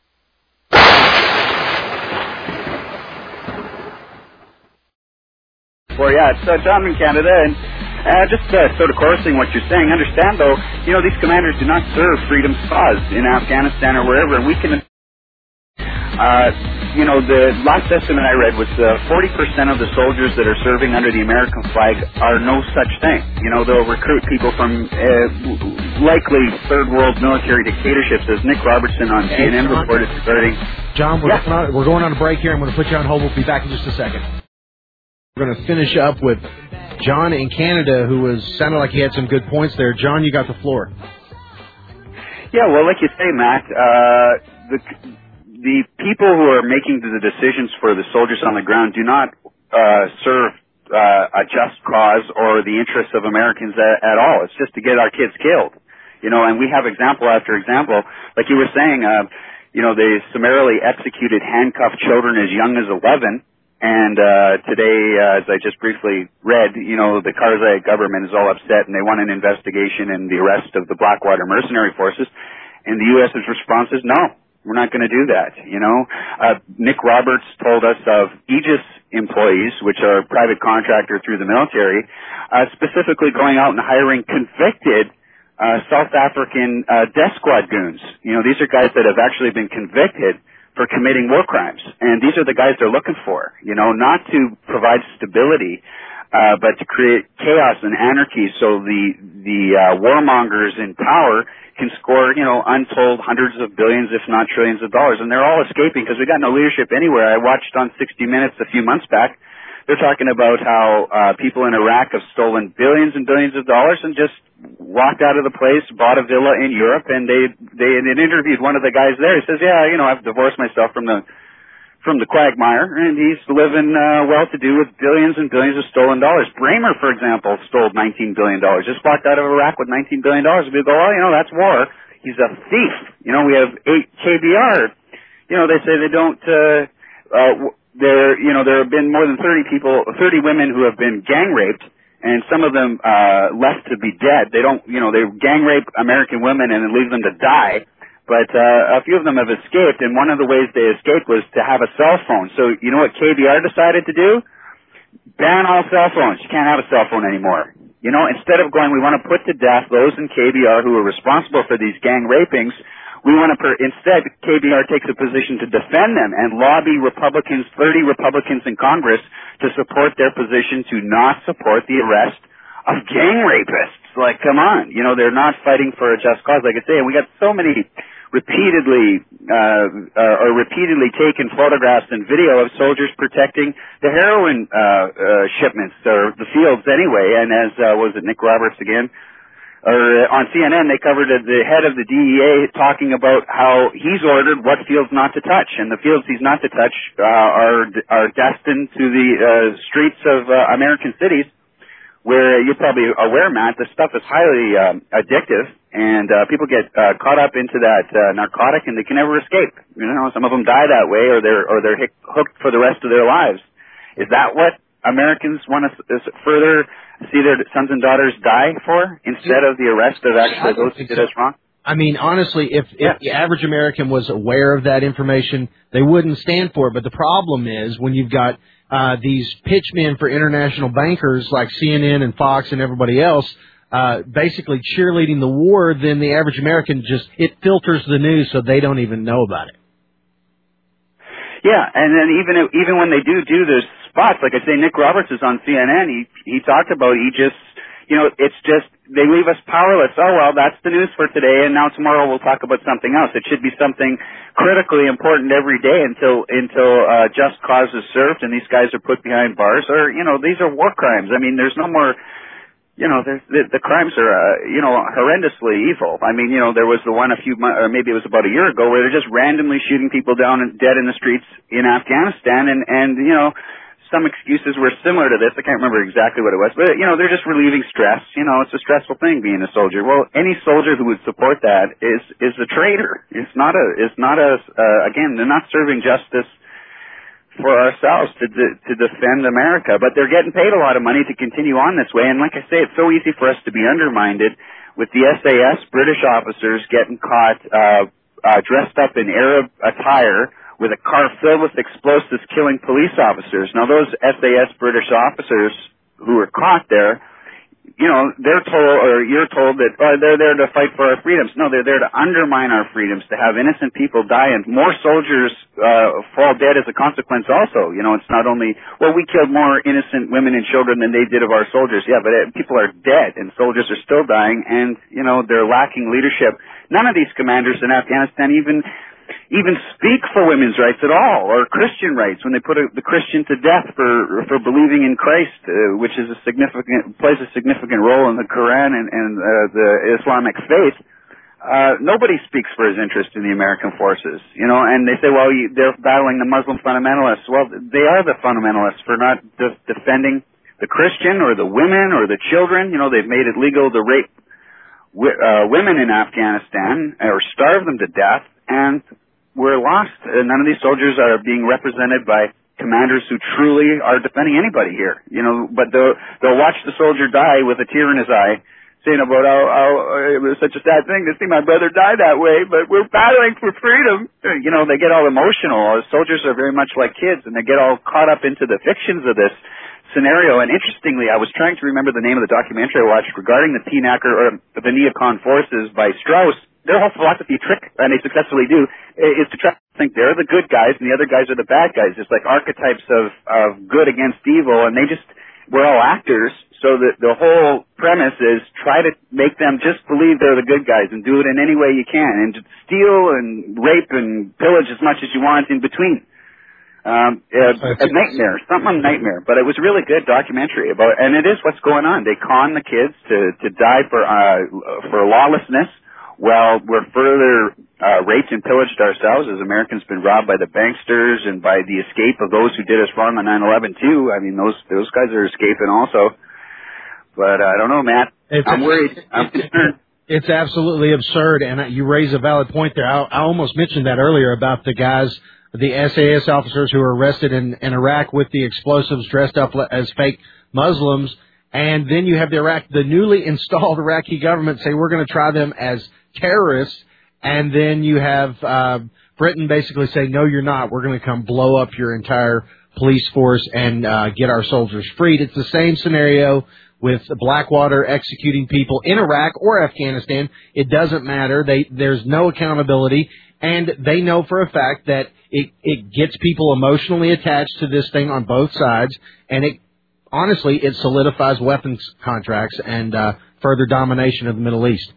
Well, yeah, it's uh, John in Canada, and uh, just uh, sort of chorusing what you're saying. Understand, though, you know, these commanders do not serve freedom's cause in Afghanistan or wherever, and we can... Uh, you know, the last estimate I read was uh, forty percent of the soldiers that are serving under the American flag are no such thing. You know, they'll recruit people from uh, likely third world military dictatorships, as Nick Robertson on C N N reported regarding... John, we're, yeah. going on, we're going on a break here. I'm going to put you on hold. We'll be back in just a second. We're going to finish up with John in Canada, who was sounded like he had some good points there. John, you got the floor. Yeah, well, like you say, Matt, uh, the... The people who are making the decisions for the soldiers on the ground do not uh, serve uh, a just cause or the interests of Americans at, at all. It's just to get our kids killed, you know. And we have example after example, like you were saying. Uh, you know, they summarily executed handcuffed children as young as eleven. And uh, today, uh, as I just briefly read, you know, the Karzai government is all upset, and they want an investigation and the arrest of the Blackwater mercenary forces. And the U S's response is no. We're not going to do that, you know. Uh, Nick Roberts told us of Aegis employees, which are a private contractor through the military, uh, specifically going out and hiring convicted uh, South African uh, death squad goons. You know, these are guys that have actually been convicted for committing war crimes. And these are the guys they're looking for, you know, not to provide stability, uh, but to create chaos and anarchy so the, the uh, warmongers in power can score, you know, untold hundreds of billions, if not trillions of dollars. And they're all escaping because we got no leadership anywhere. I watched on sixty minutes a few months back they're talking about how uh, people in Iraq have stolen billions and billions of dollars and just walked out of the place, bought a villa in Europe, and they they and interviewed one of the guys there. He says, "Yeah, you know, I've divorced myself from the from the quagmire, and he's living uh, well-to-do with billions and billions of stolen dollars." Bramer, for example, stole nineteen billion dollars. Just walked out of Iraq with nineteen billion dollars. We go, "Oh, you know, that's war." He's a thief. You know, we have eight K B R. You know, they say they don't. Uh, uh, there, you know, there have been more than thirty people, thirty women who have been gang raped, and some of them uh, left to be dead. They don't, you know, they gang rape American women and then leave them to die. But uh, a few of them have escaped, and one of the ways they escaped was to have a cell phone. So you know what K B R decided to do? Ban all cell phones. You can't have a cell phone anymore. You know, instead of going, we want to put to death those in K B R who are responsible for these gang rapings, we want to, per- instead, K B R takes a position to defend them and lobby Republicans, thirty Republicans in Congress, to support their position to not support the arrest of gang rapists. Like, come on. You know, they're not fighting for a just cause, like I say. And we got so many repeatedly, uh, uh, or repeatedly taken photographs and video of soldiers protecting the heroin, uh, uh, shipments, or the fields anyway. And as, uh, was it Nick Roberts again? Or uh, on C N N, they covered uh, the head of the D E A talking about how he's ordered what fields not to touch, and the fields he's not to touch uh, are are destined to the uh, streets of uh, American cities, where you're probably aware, Matt, this stuff is highly um, addictive, and uh, people get uh, caught up into that uh, narcotic, and they can never escape. You know, some of them die that way, or they're or they're hooked for the rest of their lives. Is that what Americans want to s- further see their sons and daughters die for, instead of the arrest of actually those who did us wrong? I mean, honestly, if, if the average American was aware of that information, they wouldn't stand for it. But the problem is when you've got uh, these pitchmen for international bankers like C N N and Fox and everybody else uh, basically cheerleading the war, then the average American just, it filters the news so they don't even know about it. Yeah, and then even even when they do do the spots, like I say, Nick Roberts is on C N N. He he talked about he just, you know, it's just they leave us powerless. Oh well, that's the news for today, and now tomorrow we'll talk about something else. It should be something critically important every day until until uh, just cause is served and these guys are put behind bars. Or you know, these are war crimes. I mean, there's no more. You know, there's, the, the crimes are, uh, you know, horrendously evil. I mean, you know, there was the one a few months, or maybe it was about a year ago, where they're just randomly shooting people down and dead in the streets in Afghanistan, and, and, you know, some excuses were similar to this. I can't remember exactly what it was, but, you know, they're just relieving stress. You know, it's a stressful thing being a soldier. Well, any soldier who would support that is, is a traitor. It's not a, it's not a, uh, again, they're not serving justice for ourselves to de- to defend America, but they're getting paid a lot of money to continue on this way. And like I say, it's so easy for us to be undermined with the S A S British officers getting caught uh, uh, dressed up in Arab attire with a car filled with explosives, killing police officers. Now, those S A S British officers who were caught there, you know, they're told, or you're told that oh, they're there to fight for our freedoms. No, they're there to undermine our freedoms, to have innocent people die, and more soldiers uh, fall dead as a consequence also. You know, it's not only, well, we killed more innocent women and children than they did of our soldiers. Yeah, but uh, people are dead, and soldiers are still dying, and, you know, they're lacking leadership. None of these commanders in Afghanistan even even speak for women's rights at all, or Christian rights, when they put a, the Christian to death for for believing in Christ, uh, which is a significant plays a significant role in the Quran and, and uh, the Islamic faith. Uh, nobody speaks for his interest in the American forces, you know, and they say, well, you, they're battling the Muslim fundamentalists. Well, they are the fundamentalists for not de- defending the Christian or the women or the children. You know, they've made it legal to rape uh, women in Afghanistan or starve them to death. And we're lost. None of these soldiers are being represented by commanders who truly are defending anybody here. You know, but they'll, they'll watch the soldier die with a tear in his eye, saying about how, how it was such a sad thing to see my brother die that way, but we're battling for freedom. You know, they get all emotional. Soldiers are very much like kids, and they get all caught up into the fictions of this scenario. And interestingly, I was trying to remember the name of the documentary I watched regarding the P N A C, or the neocon forces by Strauss. Their whole philosophy trick, and they successfully do, is to try to think they're the good guys and the other guys are the bad guys. It's like archetypes of, of good against evil, and they just, we're all actors, so that the whole premise is try to make them just believe they're the good guys and do it in any way you can, and steal and rape and pillage as much as you want in between. Um, a, a nightmare, something nightmare, but it was a really good documentary about, and it is what's going on. They con the kids to to die for uh for lawlessness. Well, we're further uh, raped and pillaged ourselves as Americans been robbed by the banksters and by the escape of those who did us wrong on nine eleven too. I mean, those those guys are escaping also. But uh, I don't know, Matt. It's I'm a, worried. I'm concerned. It's absolutely absurd, and you raise a valid point there. I, I almost mentioned that earlier about the guys, the S A S officers who were arrested in, in Iraq with the explosives dressed up as fake Muslims, and then you have the Iraq, the newly installed Iraqi government say we're going to try them as terrorists, and then you have uh, Britain basically say, no, you're not. We're going to come blow up your entire police force and uh, get our soldiers freed. It's the same scenario with Blackwater executing people in Iraq or Afghanistan. It doesn't matter. They, there's no accountability, and they know for a fact that it, it gets people emotionally attached to this thing on both sides, and it honestly, it solidifies weapons contracts and uh, further domination of the Middle East.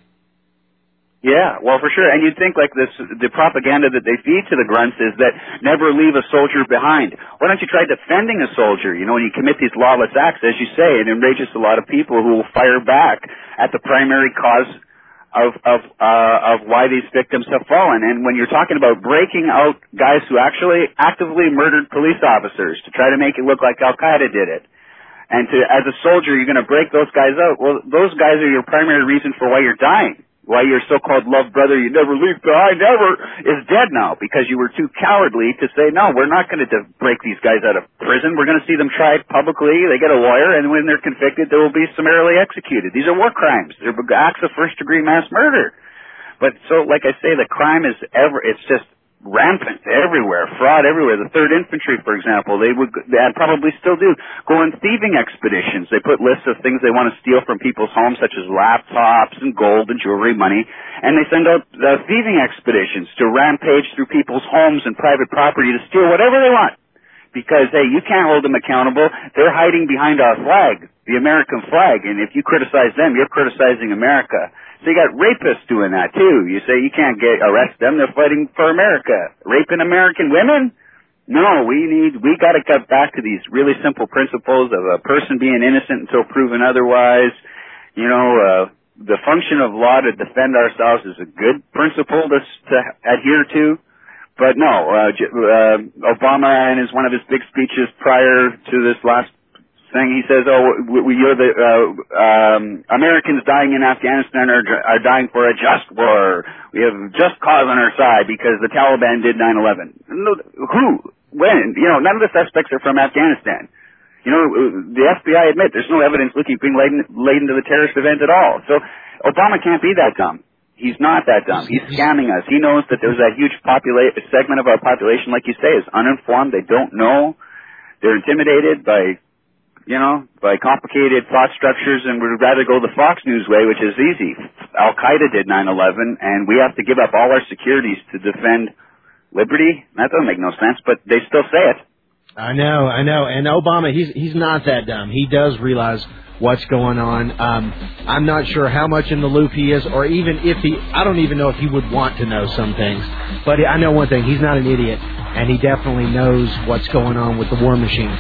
Yeah, well, for sure. And you'd think like this, the propaganda that they feed to the grunts is that never leave a soldier behind. Why don't you try defending a soldier? You know, when you commit these lawless acts, as you say, it enrages a lot of people who will fire back at the primary cause of of uh, of why these victims have fallen. And when you're talking about breaking out guys who actually actively murdered police officers to try to make it look like Al-Qaeda did it, and to as a soldier you're going to break those guys out, well, those guys are your primary reason for why you're dying. Why your so-called loved brother you never leave behind ever is dead now because you were too cowardly to say, no, we're not going to break these guys out of prison. We're going to see them tried publicly. They get a lawyer, and when they're convicted, they will be summarily executed. These are war crimes. They're acts of first-degree mass murder. But so, like I say, the crime is ever, it's just rampant everywhere, fraud everywhere. The third Infantry, for example, they would, they probably still do, go on thieving expeditions. They put lists of things they want to steal from people's homes, such as laptops and gold and jewelry, money, and they send out uh, thieving expeditions to rampage through people's homes and private property to steal whatever they want. Because, hey, you can't hold them accountable. They're hiding behind our flag, the American flag, and if you criticize them, you're criticizing America. So you got rapists doing that too. You say you can't get arrest them. They're fighting for America. Raping American women? No, we need, we got to get back to these really simple principles of a person being innocent until proven otherwise. You know, uh, the function of law to defend ourselves is a good principle to, to adhere to. But no, uh, uh, Obama in his, one of his big speeches prior to this last thing, he says, oh, we, you're the, uh, um, Americans dying in Afghanistan are, are dying for a just war. We have just cause on our side because the Taliban did nine eleven. No, who? When? You know, none of the suspects are from Afghanistan. You know, the F B I admit there's no evidence looking being laden, laden to the terrorist event at all. So Obama can't be that dumb. He's not that dumb. He's scamming us. He knows that there's a huge popula- segment of our population, like you say, is uninformed. They don't know. They're intimidated by, you know, by complicated thought structures, and would rather go the Fox News way, which is easy. Al-Qaeda did nine eleven, and we have to give up all our securities to defend liberty. That doesn't make no sense, but they still say it. I know, I know. And Obama, he's he's not that dumb. He does realize what's going on. Um, I'm not sure how much in the loop he is, or even if he, I don't even know if he would want to know some things. But I know one thing, he's not an idiot, and he definitely knows what's going on with the war machine.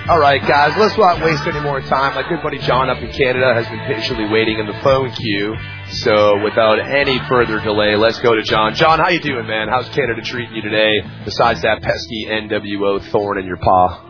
All right, guys, let's not waste any more time. My good buddy John up in Canada has been patiently waiting in the phone queue. So without any further delay, let's go to John. John, how you doing, man? How's Canada treating you today, besides that pesky N W O thorn in your paw?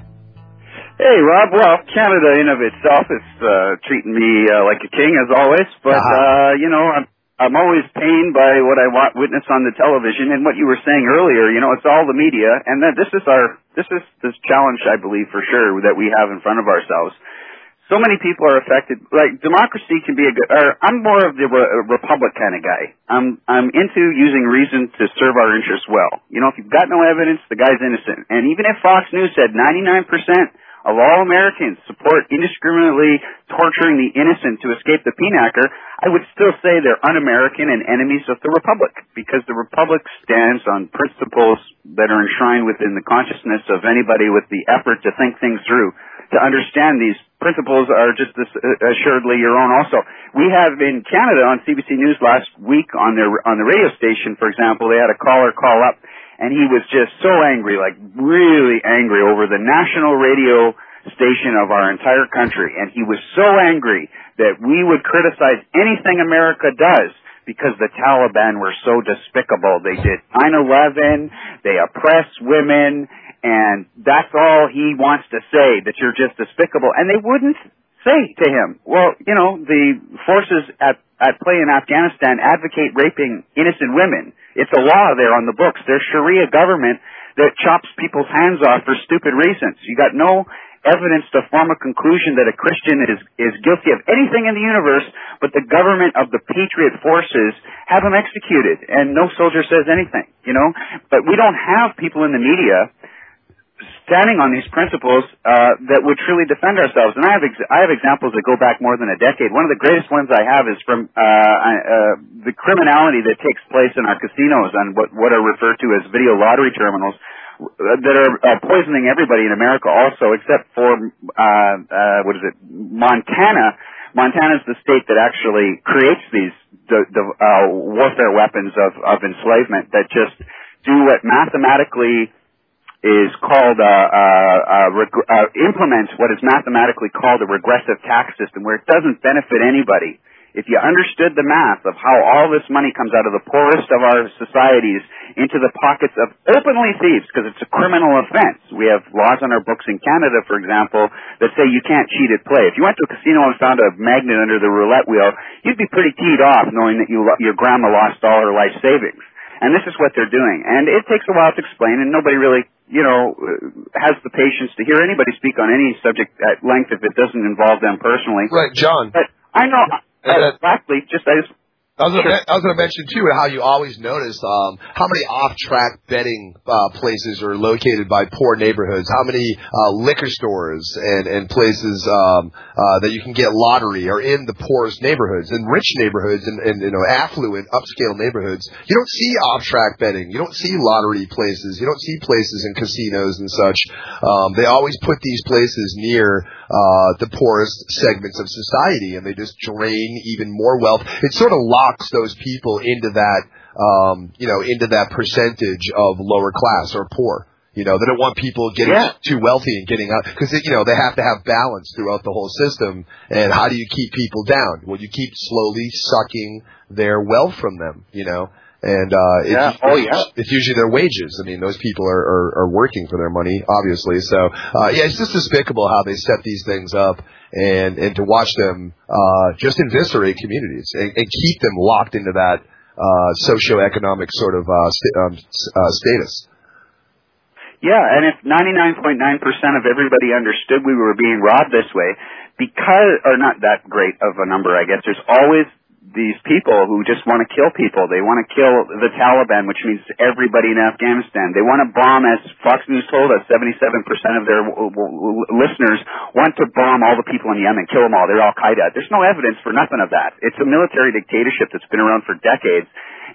Hey, Rob. Well, Canada in of itself is uh, treating me uh, like a king, as always. But, uh-huh. uh, you know, I'm, I'm always pained by what I witness on the television. And what you were saying earlier, you know, it's all the media. And that this is our, this is this challenge, I believe, for sure, that we have in front of ourselves. So many people are affected. Like, democracy can be a good, or I'm more of the re- republic kind of guy. I'm, I'm into using reason to serve our interests well. You know, if you've got no evidence, the guy's innocent. And even if Fox News said ninety-nine percent of all Americans support indiscriminately torturing the innocent to escape the pinnacker, I would still say they're un-American and enemies of the Republic, because the Republic stands on principles that are enshrined within the consciousness of anybody with the effort to think things through. To understand these principles are just as assuredly your own also. We have in Canada on C B C News last week on their on the radio station, for example, they had a caller call up, and he was just so angry, like really angry over the national radio station of our entire country. And he was so angry that we would criticize anything America does because the Taliban were so despicable. They did nine eleven, they oppress women, and that's all he wants to say, that you're just despicable. And they wouldn't say to him, well, you know, the forces at, at play in Afghanistan advocate raping innocent women. It's a law there on the books. There's Sharia government that chops people's hands off for stupid reasons. You got no evidence to form a conclusion that a Christian is, is guilty of anything in the universe, but the government of the patriot forces have him executed, and no soldier says anything, you know? But we don't have people in the media standing on these principles uh, that would truly defend ourselves. And I have ex- I have examples that go back more than a decade. One of the greatest ones I have is from uh, uh, the criminality that takes place in our casinos and what, what are referred to as video lottery terminals that are uh, poisoning everybody in America also, except for, uh, uh, what is it, Montana. Montana is the state that actually creates these the, the uh, warfare weapons of, of enslavement that just do what mathematically is called uh, uh, uh, reg- uh, implements what is mathematically called a regressive tax system, where it doesn't benefit anybody. If you understood the math of how all this money comes out of the poorest of our societies into the pockets of openly thieves, because it's a criminal offense. We have laws on our books in Canada, for example, that say you can't cheat at play. If you went to a casino and found a magnet under the roulette wheel, you'd be pretty teed off knowing that you, your grandma lost all her life savings. And this is what they're doing. And it takes a while to explain, and nobody really, you know, has the patience to hear anybody speak on any subject at length if it doesn't involve them personally. Right, John. But I know, uh, lastly, just I just... I was going to mention, too, how you always notice um, how many off-track betting uh, places are located by poor neighborhoods, how many uh, liquor stores and, and places um, uh, that you can get lottery are in the poorest neighborhoods. In rich neighborhoods and, and you know affluent, upscale neighborhoods, you don't see off-track betting. You don't see lottery places. You don't see places in casinos and such. Um, they always put these places near uh, the poorest segments of society, and they just drain even more wealth. It sort of locks those people into that, um, you know, into that percentage of lower class or poor. You know, they don't want people getting yeah. too wealthy and getting out, because, you know, they have to have balance throughout the whole system. And how do you keep people down? Well, you keep slowly sucking their wealth from them, you know. And uh, it's, yeah. oh, yeah. it's usually their wages. I mean, those people are, are, are working for their money, obviously. So, uh, yeah, it's just despicable how they set these things up, and, and to watch them uh, just eviscerate communities and, and keep them locked into that uh, socioeconomic sort of uh, st- um, uh, status. Yeah, and if ninety-nine point nine percent of everybody understood we were being robbed this way, because, or not that great of a number, I guess, there's always these people who just want to kill people. They want to kill the Taliban, which means everybody in Afghanistan. They want to bomb, as Fox News told us, seventy-seven percent of their w- w- listeners want to bomb all the people in Yemen, kill them all. They're Al-Qaeda. There's no evidence for nothing of that. It's a military dictatorship that's been around for decades.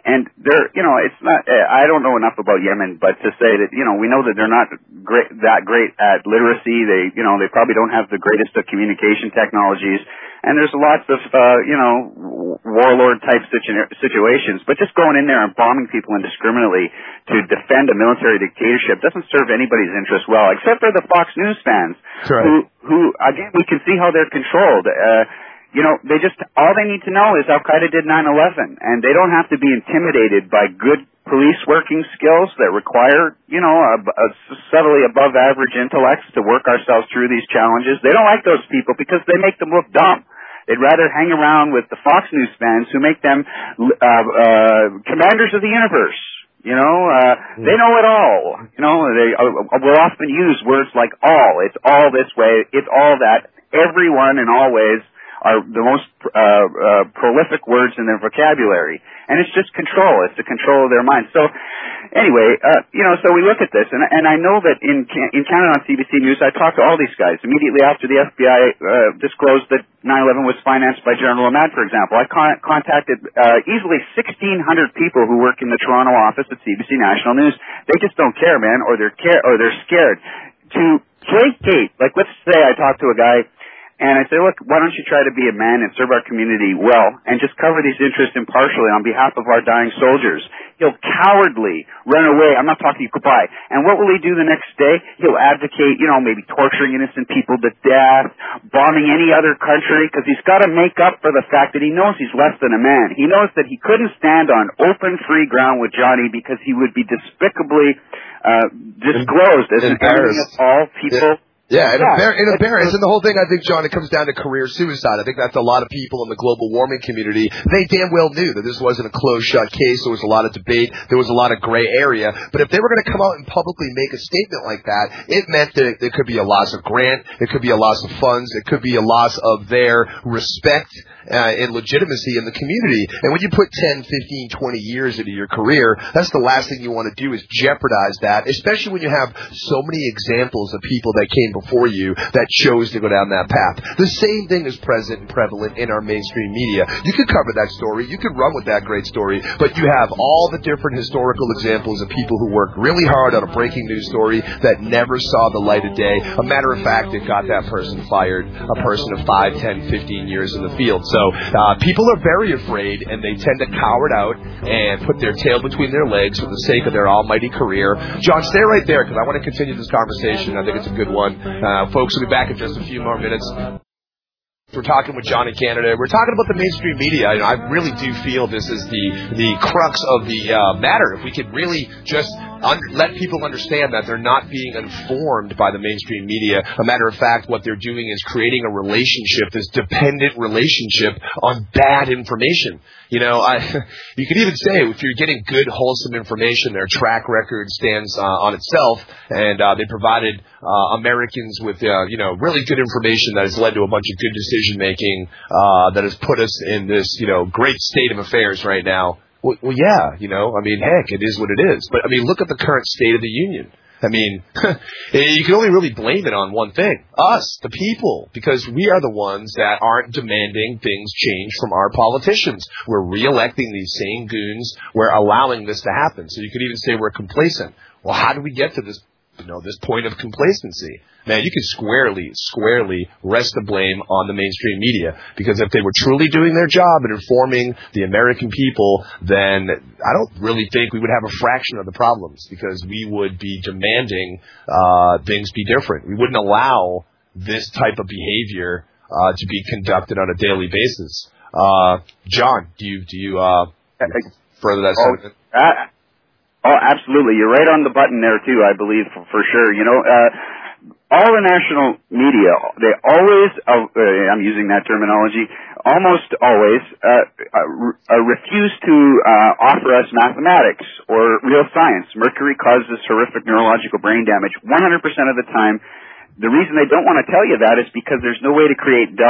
And they're, you know, it's not, I don't know enough about Yemen, but to say that, you know, we know that they're not great, that great at literacy. They, you know, they probably don't have the greatest of communication technologies. And there's lots of, uh, you know, warlord type situ- situations. But just going in there and bombing people indiscriminately to defend a military dictatorship doesn't serve anybody's interest well, except for the Fox News fans, right. who, who, again, we can see how they're controlled. Uh, You know, they just, all they need to know is Al-Qaeda did nine eleven, and they don't have to be intimidated by good police working skills that require, you know, a, a subtly above average intellects to work ourselves through these challenges. They don't like those people because they make them look dumb. They'd rather hang around with the Fox News fans who make them, uh, uh, commanders of the universe. You know, uh, they know it all. You know, they uh, will often use words like all. It's all this way. It's all that. Everyone and always are the most uh, uh, prolific words in their vocabulary. And it's just control. It's the control of their minds. So anyway, uh, you know, so we look at this, and, and I know that in in Canada on C B C News, I talked to all these guys immediately after the F B I uh, disclosed that nine eleven was financed by General Ahmad, for example. I con- contacted uh, easily sixteen hundred people who work in the Toronto office at C B C National News. They just don't care, man, or they're care or they're scared to placate. Like, let's say I talked to a guy, and I say, look, why don't you try to be a man and serve our community well and just cover these interests impartially on behalf of our dying soldiers? He'll cowardly run away. I'm not talking goodbye. And what will he do the next day? He'll advocate, you know, maybe torturing innocent people to death, bombing any other country, because he's got to make up for the fact that he knows he's less than a man. He knows that he couldn't stand on open, free ground with Johnny because he would be despicably uh, disclosed as an enemy of all people. Yeah. Yeah, and, yeah. Embar- and embarrassed. And the whole thing, I think, John, it comes down to career suicide. I think that's a lot of people in the global warming community. They damn well knew that this wasn't a closed-shut case. There was a lot of debate. There was a lot of gray area. But if they were going to come out and publicly make a statement like that, it meant that there could be a loss of grant. It could be a loss of funds. It could be a loss of their respect uh, and legitimacy in the community. And when you put ten, fifteen, twenty years into your career, that's the last thing you want to do is jeopardize that, especially when you have so many examples of people that came before you that chose to go down that path. The same thing is present and prevalent in our mainstream media. You could cover that story. You could run with that great story, but you have all the different historical examples of people who worked really hard on a breaking news story that never saw the light of day. A matter of fact, it got that person fired, a person of five, ten, fifteen years in the field. So uh, people are very afraid, and they tend to cower out and put their tail between their legs for the sake of their almighty career. John, stay right there, because I want to continue this conversation. I think it's a good one. Uh, folks will be back in just a few more minutes. We're talking with John in Canada. We're talking about the mainstream media. You know, I really do feel this is the the crux of the uh, matter. If we could really just un- let people understand that they're not being informed by the mainstream media. A matter of fact, what they're doing is creating a relationship, this dependent relationship on bad information. You know, I, you could even say if you're getting good, wholesome information, their track record stands uh, on itself, and uh, they provided uh, Americans with, uh, you know, really good information that has led to a bunch of good decision making uh, that has put us in this, you know, great state of affairs right now. Well, well, yeah, you know, I mean, heck, it is what it is. But I mean, look at the current state of the union. I mean, you can only really blame it on one thing, us, the people, because we are the ones that aren't demanding things change from our politicians. We're reelecting these same goons. We're allowing this to happen. So you could even say we're complacent. Well, how do we get to this, you know, this point of complacency? Man, you can squarely, squarely rest the blame on the mainstream media, because if they were truly doing their job and informing the American people, then I don't really think we would have a fraction of the problems, because we would be demanding uh, things be different. We wouldn't allow this type of behavior uh, to be conducted on a daily basis. Uh, John, do you do you uh, further that sentiment? Oh, uh, oh, absolutely. You're right on the button there too. I believe for, for sure. You know. Uh, All the national media, they always, uh, I'm using that terminology, almost always uh, uh, refuse to uh, offer us mathematics or real science. Mercury causes horrific neurological brain damage one hundred percent of the time. The reason they don't want to tell you that is because there's no way to create doubt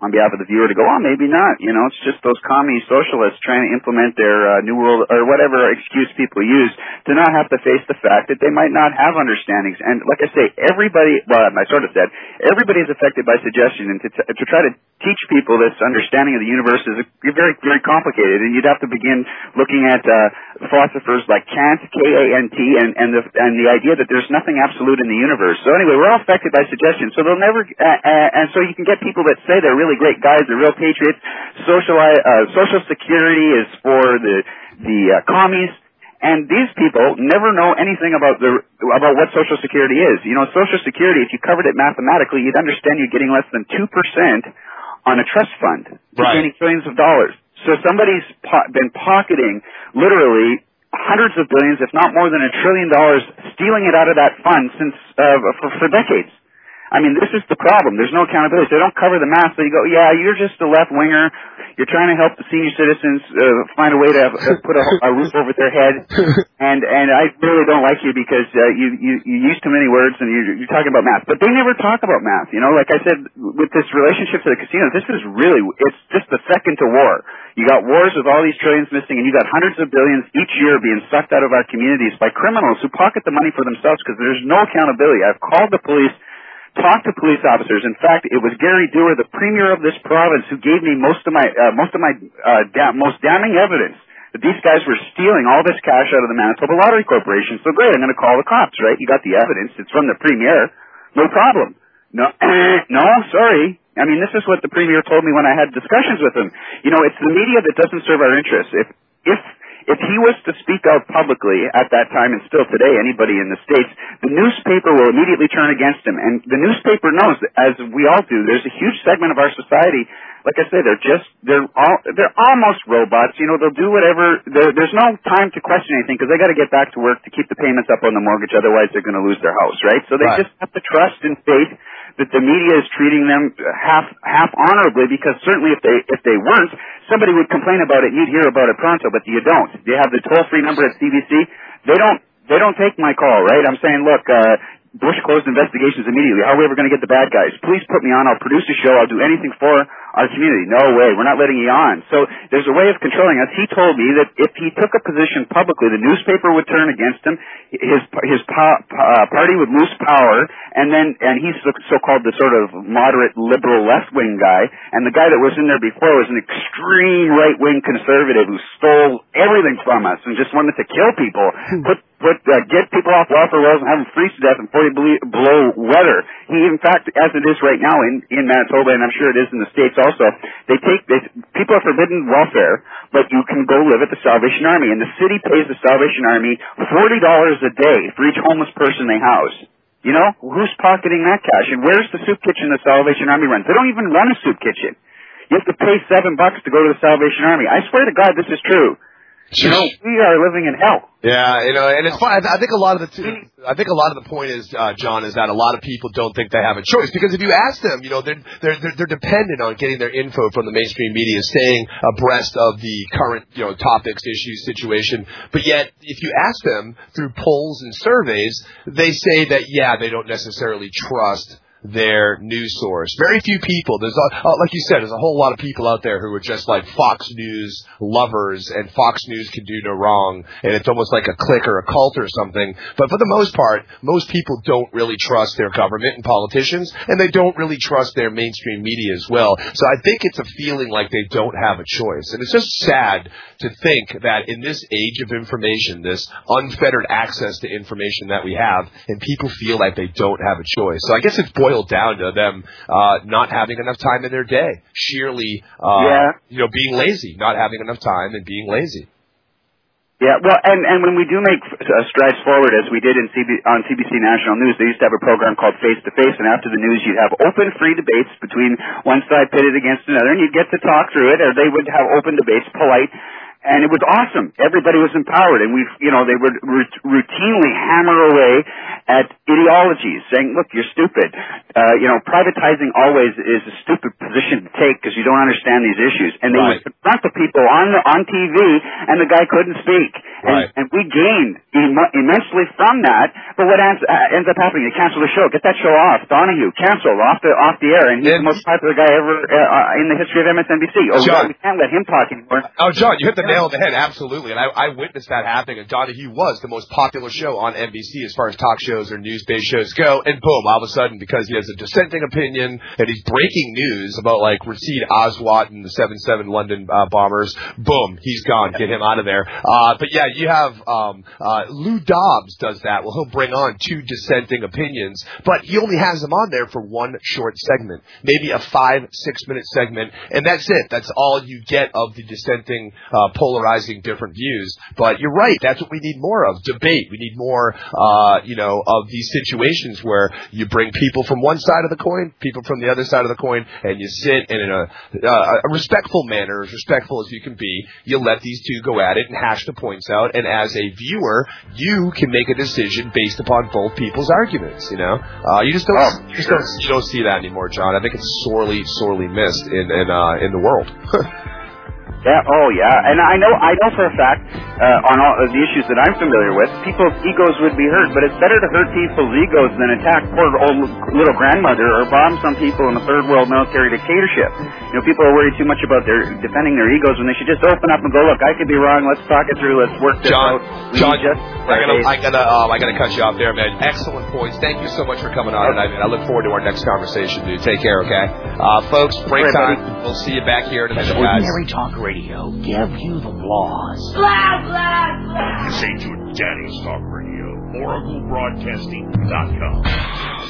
on behalf of the viewer to go, oh, maybe not. You know, it's just those commie socialists trying to implement their uh, New World or whatever excuse people use to not have to face the fact that they might not have understandings. And like I say, everybody, well, I sort of said, everybody is affected by suggestion, and to, t- to try to teach people this understanding of the universe is very, very complicated, and you'd have to begin looking at uh, philosophers like Kant, K A N T, and, and, the, and the idea that there's nothing absolute in the universe. So anyway, we're all affected by suggestion, so they'll never, uh, uh, and so you can get people that say they're really great guys, they're real patriots. Social uh, social security is for the the uh, commies, and these people never know anything about the about what social security is. You know, social security, if you covered it mathematically, you'd understand you're getting less than two percent on a trust fund, containing trillions of dollars. So somebody's po- been pocketing literally hundreds of billions, if not more than a trillion dollars, stealing it out of that fund since uh, for, for decades. I mean, this is the problem. There's no accountability. So they don't cover the math. So you go, yeah, you're just a left winger. You're trying to help the senior citizens uh, find a way to have, uh, put a, a roof over their head. And and I really don't like you because uh, you, you you use too many words and you're, you're talking about math. But they never talk about math. You know, like I said, with this relationship to the casino, this is really, it's just the second to war. You got wars with all these trillions missing, and you got hundreds of billions each year being sucked out of our communities by criminals who pocket the money for themselves because there's no accountability. I've called the police. Talk to police officers. In fact, it was Gary Dewar, the premier of this province, who gave me most of my uh, most of my uh, da- most damning evidence that these guys were stealing all this cash out of the Manitoba Lottery Corporation. So great, I'm going to call the cops. Right? You got the evidence. It's from the premier. No problem. No, no, sorry. I mean, this is what the premier told me when I had discussions with him. You know, it's the media that doesn't serve our interests. If if If he was to speak out publicly at that time, and still today, anybody in the States, the newspaper will immediately turn against him. And the newspaper knows, as we all do, there's a huge segment of our society, like I say, they're just, they're all, they're almost robots. You know, they'll do whatever, there's no time to question anything because they got to get back to work to keep the payments up on the mortgage, otherwise they're going to lose their house, right? So they right. just have to trust and faith that the media is treating them half half honorably, because certainly if they if they weren't, somebody would complain about it and you'd hear about it pronto, but you don't. You have the toll-free number at C B C. They don't they don't take my call, right? I'm saying, look, uh, Bush closed investigations immediately. How are we ever going to get the bad guys? Please put me on. I'll produce a show. I'll do anything for our community. No way. We're not letting you on. So there's a way of controlling us. He told me that if he took a position publicly, the newspaper would turn against him. His his po- uh, party would lose power, and then and he's so-called the sort of moderate liberal left-wing guy, and the guy that was in there before was an extreme right-wing conservative who stole everything from us and just wanted to kill people. Put put uh, get people off welfare rolls and have them freeze to death in forty below weather. He, in fact, as it is right now in in Manitoba, and I'm sure it is in the States also, they take they, people are forbidden welfare, but you can go live at the Salvation Army, and the city pays the Salvation Army forty dollars a day for each homeless person they house. You know, who's pocketing that cash? And where's the soup kitchen the Salvation Army runs? They don't even run a soup kitchen. You have to pay seven bucks to go to the Salvation Army. I swear to God, this is true. You know, we are living in hell. Yeah, you know, and it's fun. I think a lot of the t- I think a lot of the point is, uh, John, is that a lot of people don't think they have a choice, because if you ask them, you know, they're they're they're, they're dependent on getting their info from the mainstream media, staying abreast of the current, you know, topics, issues, situation. But yet, if you ask them through polls and surveys, they say that yeah, they don't necessarily trust their news source. Very few people. There's, a, uh, like you said, there's a whole lot of people out there who are just like Fox News lovers, and Fox News can do no wrong, and it's almost like a clique or a cult or something. But for the most part, most people don't really trust their government and politicians, and they don't really trust their mainstream media as well. So I think it's a feeling like they don't have a choice. And it's just sad to think that in this age of information, this unfettered access to information that we have, and people feel like they don't have a choice. So I guess it's boiled down to them uh, not having enough time in their day, sheerly, uh, yeah. you know, being lazy, not having enough time and being lazy. Yeah, well, and, and when we do make uh, strides forward, as we did in C B, on C B C National News, they used to have a program called Face to Face, and after the news, you'd have open, free debates between one side pitted against another, and you'd get to talk through it, or they would have open debates, polite. And it was awesome. Everybody was empowered, and we, you know, they would r- routinely hammer away at ideologies, saying, "Look, you're stupid." Uh, you know, privatizing always is a stupid position to take because you don't understand these issues. And they right. would confront the people on the, on T V, and the guy couldn't speak. And, right. and we gained Im- immensely from that. But what ends, uh, ends up happening, they cancel the show. Get that show off. Donahue, cancel, off the off the air. And he's and, the most popular guy ever uh, in the history of M S N B C. Oh, John, we can't let him talk anymore. Oh, John, you hit the nail on the head. Absolutely. And I, I witnessed that happening. And Donahue was the most popular show on N B C as far as talk shows or news-based shows go. And boom, all of a sudden, because he has a dissenting opinion and he's breaking news about, like, Rashid Aswat and the seven seven London uh, bombers, boom, he's gone. Get him out of there. Uh, but, yeah, you have um, uh, Lou Dobbs does that. Well, he'll bring on two dissenting opinions, but he only has them on there for one short segment, maybe a five, six-minute segment, and that's it. That's all you get of the dissenting, uh, polarizing different views. But you're right. That's what we need more of, debate. We need more, uh, you know, of these situations where you bring people from one side of the coin, people from the other side of the coin, and you sit and in a, uh, a respectful manner, as respectful as you can be, you let these two go at it and hash the points out. And as a viewer, you can make a decision based upon both people's arguments. You know, uh, you just don't, oh, you just don't, you don't see that anymore, John. I think it's sorely, sorely missed in in uh, in the world. Yeah, oh yeah, and I know, I know for a fact, uh, on all of the issues that I'm familiar with, people's egos would be hurt, but it's better to hurt people's egos than attack poor old little grandmother or bomb some people in a third world military dictatorship. You know, people are worried too much about their defending their egos when they should just open up and go, look, I could be wrong, let's talk it through, let's work this John, out. We John, just, I gotta, I gotta, um, I gotta cut you off there, man. Excellent points. Thank you so much for coming on tonight, man. I look forward to our next conversation, dude. Take care, okay? Uh, folks, break right, time. Buddy. We'll see you back here tonight, guys. Ordinary Talk Radio. Give you the laws. Blah, blah, blah. This ain't your daddy's talk radio. Oracle Broadcasting dot com.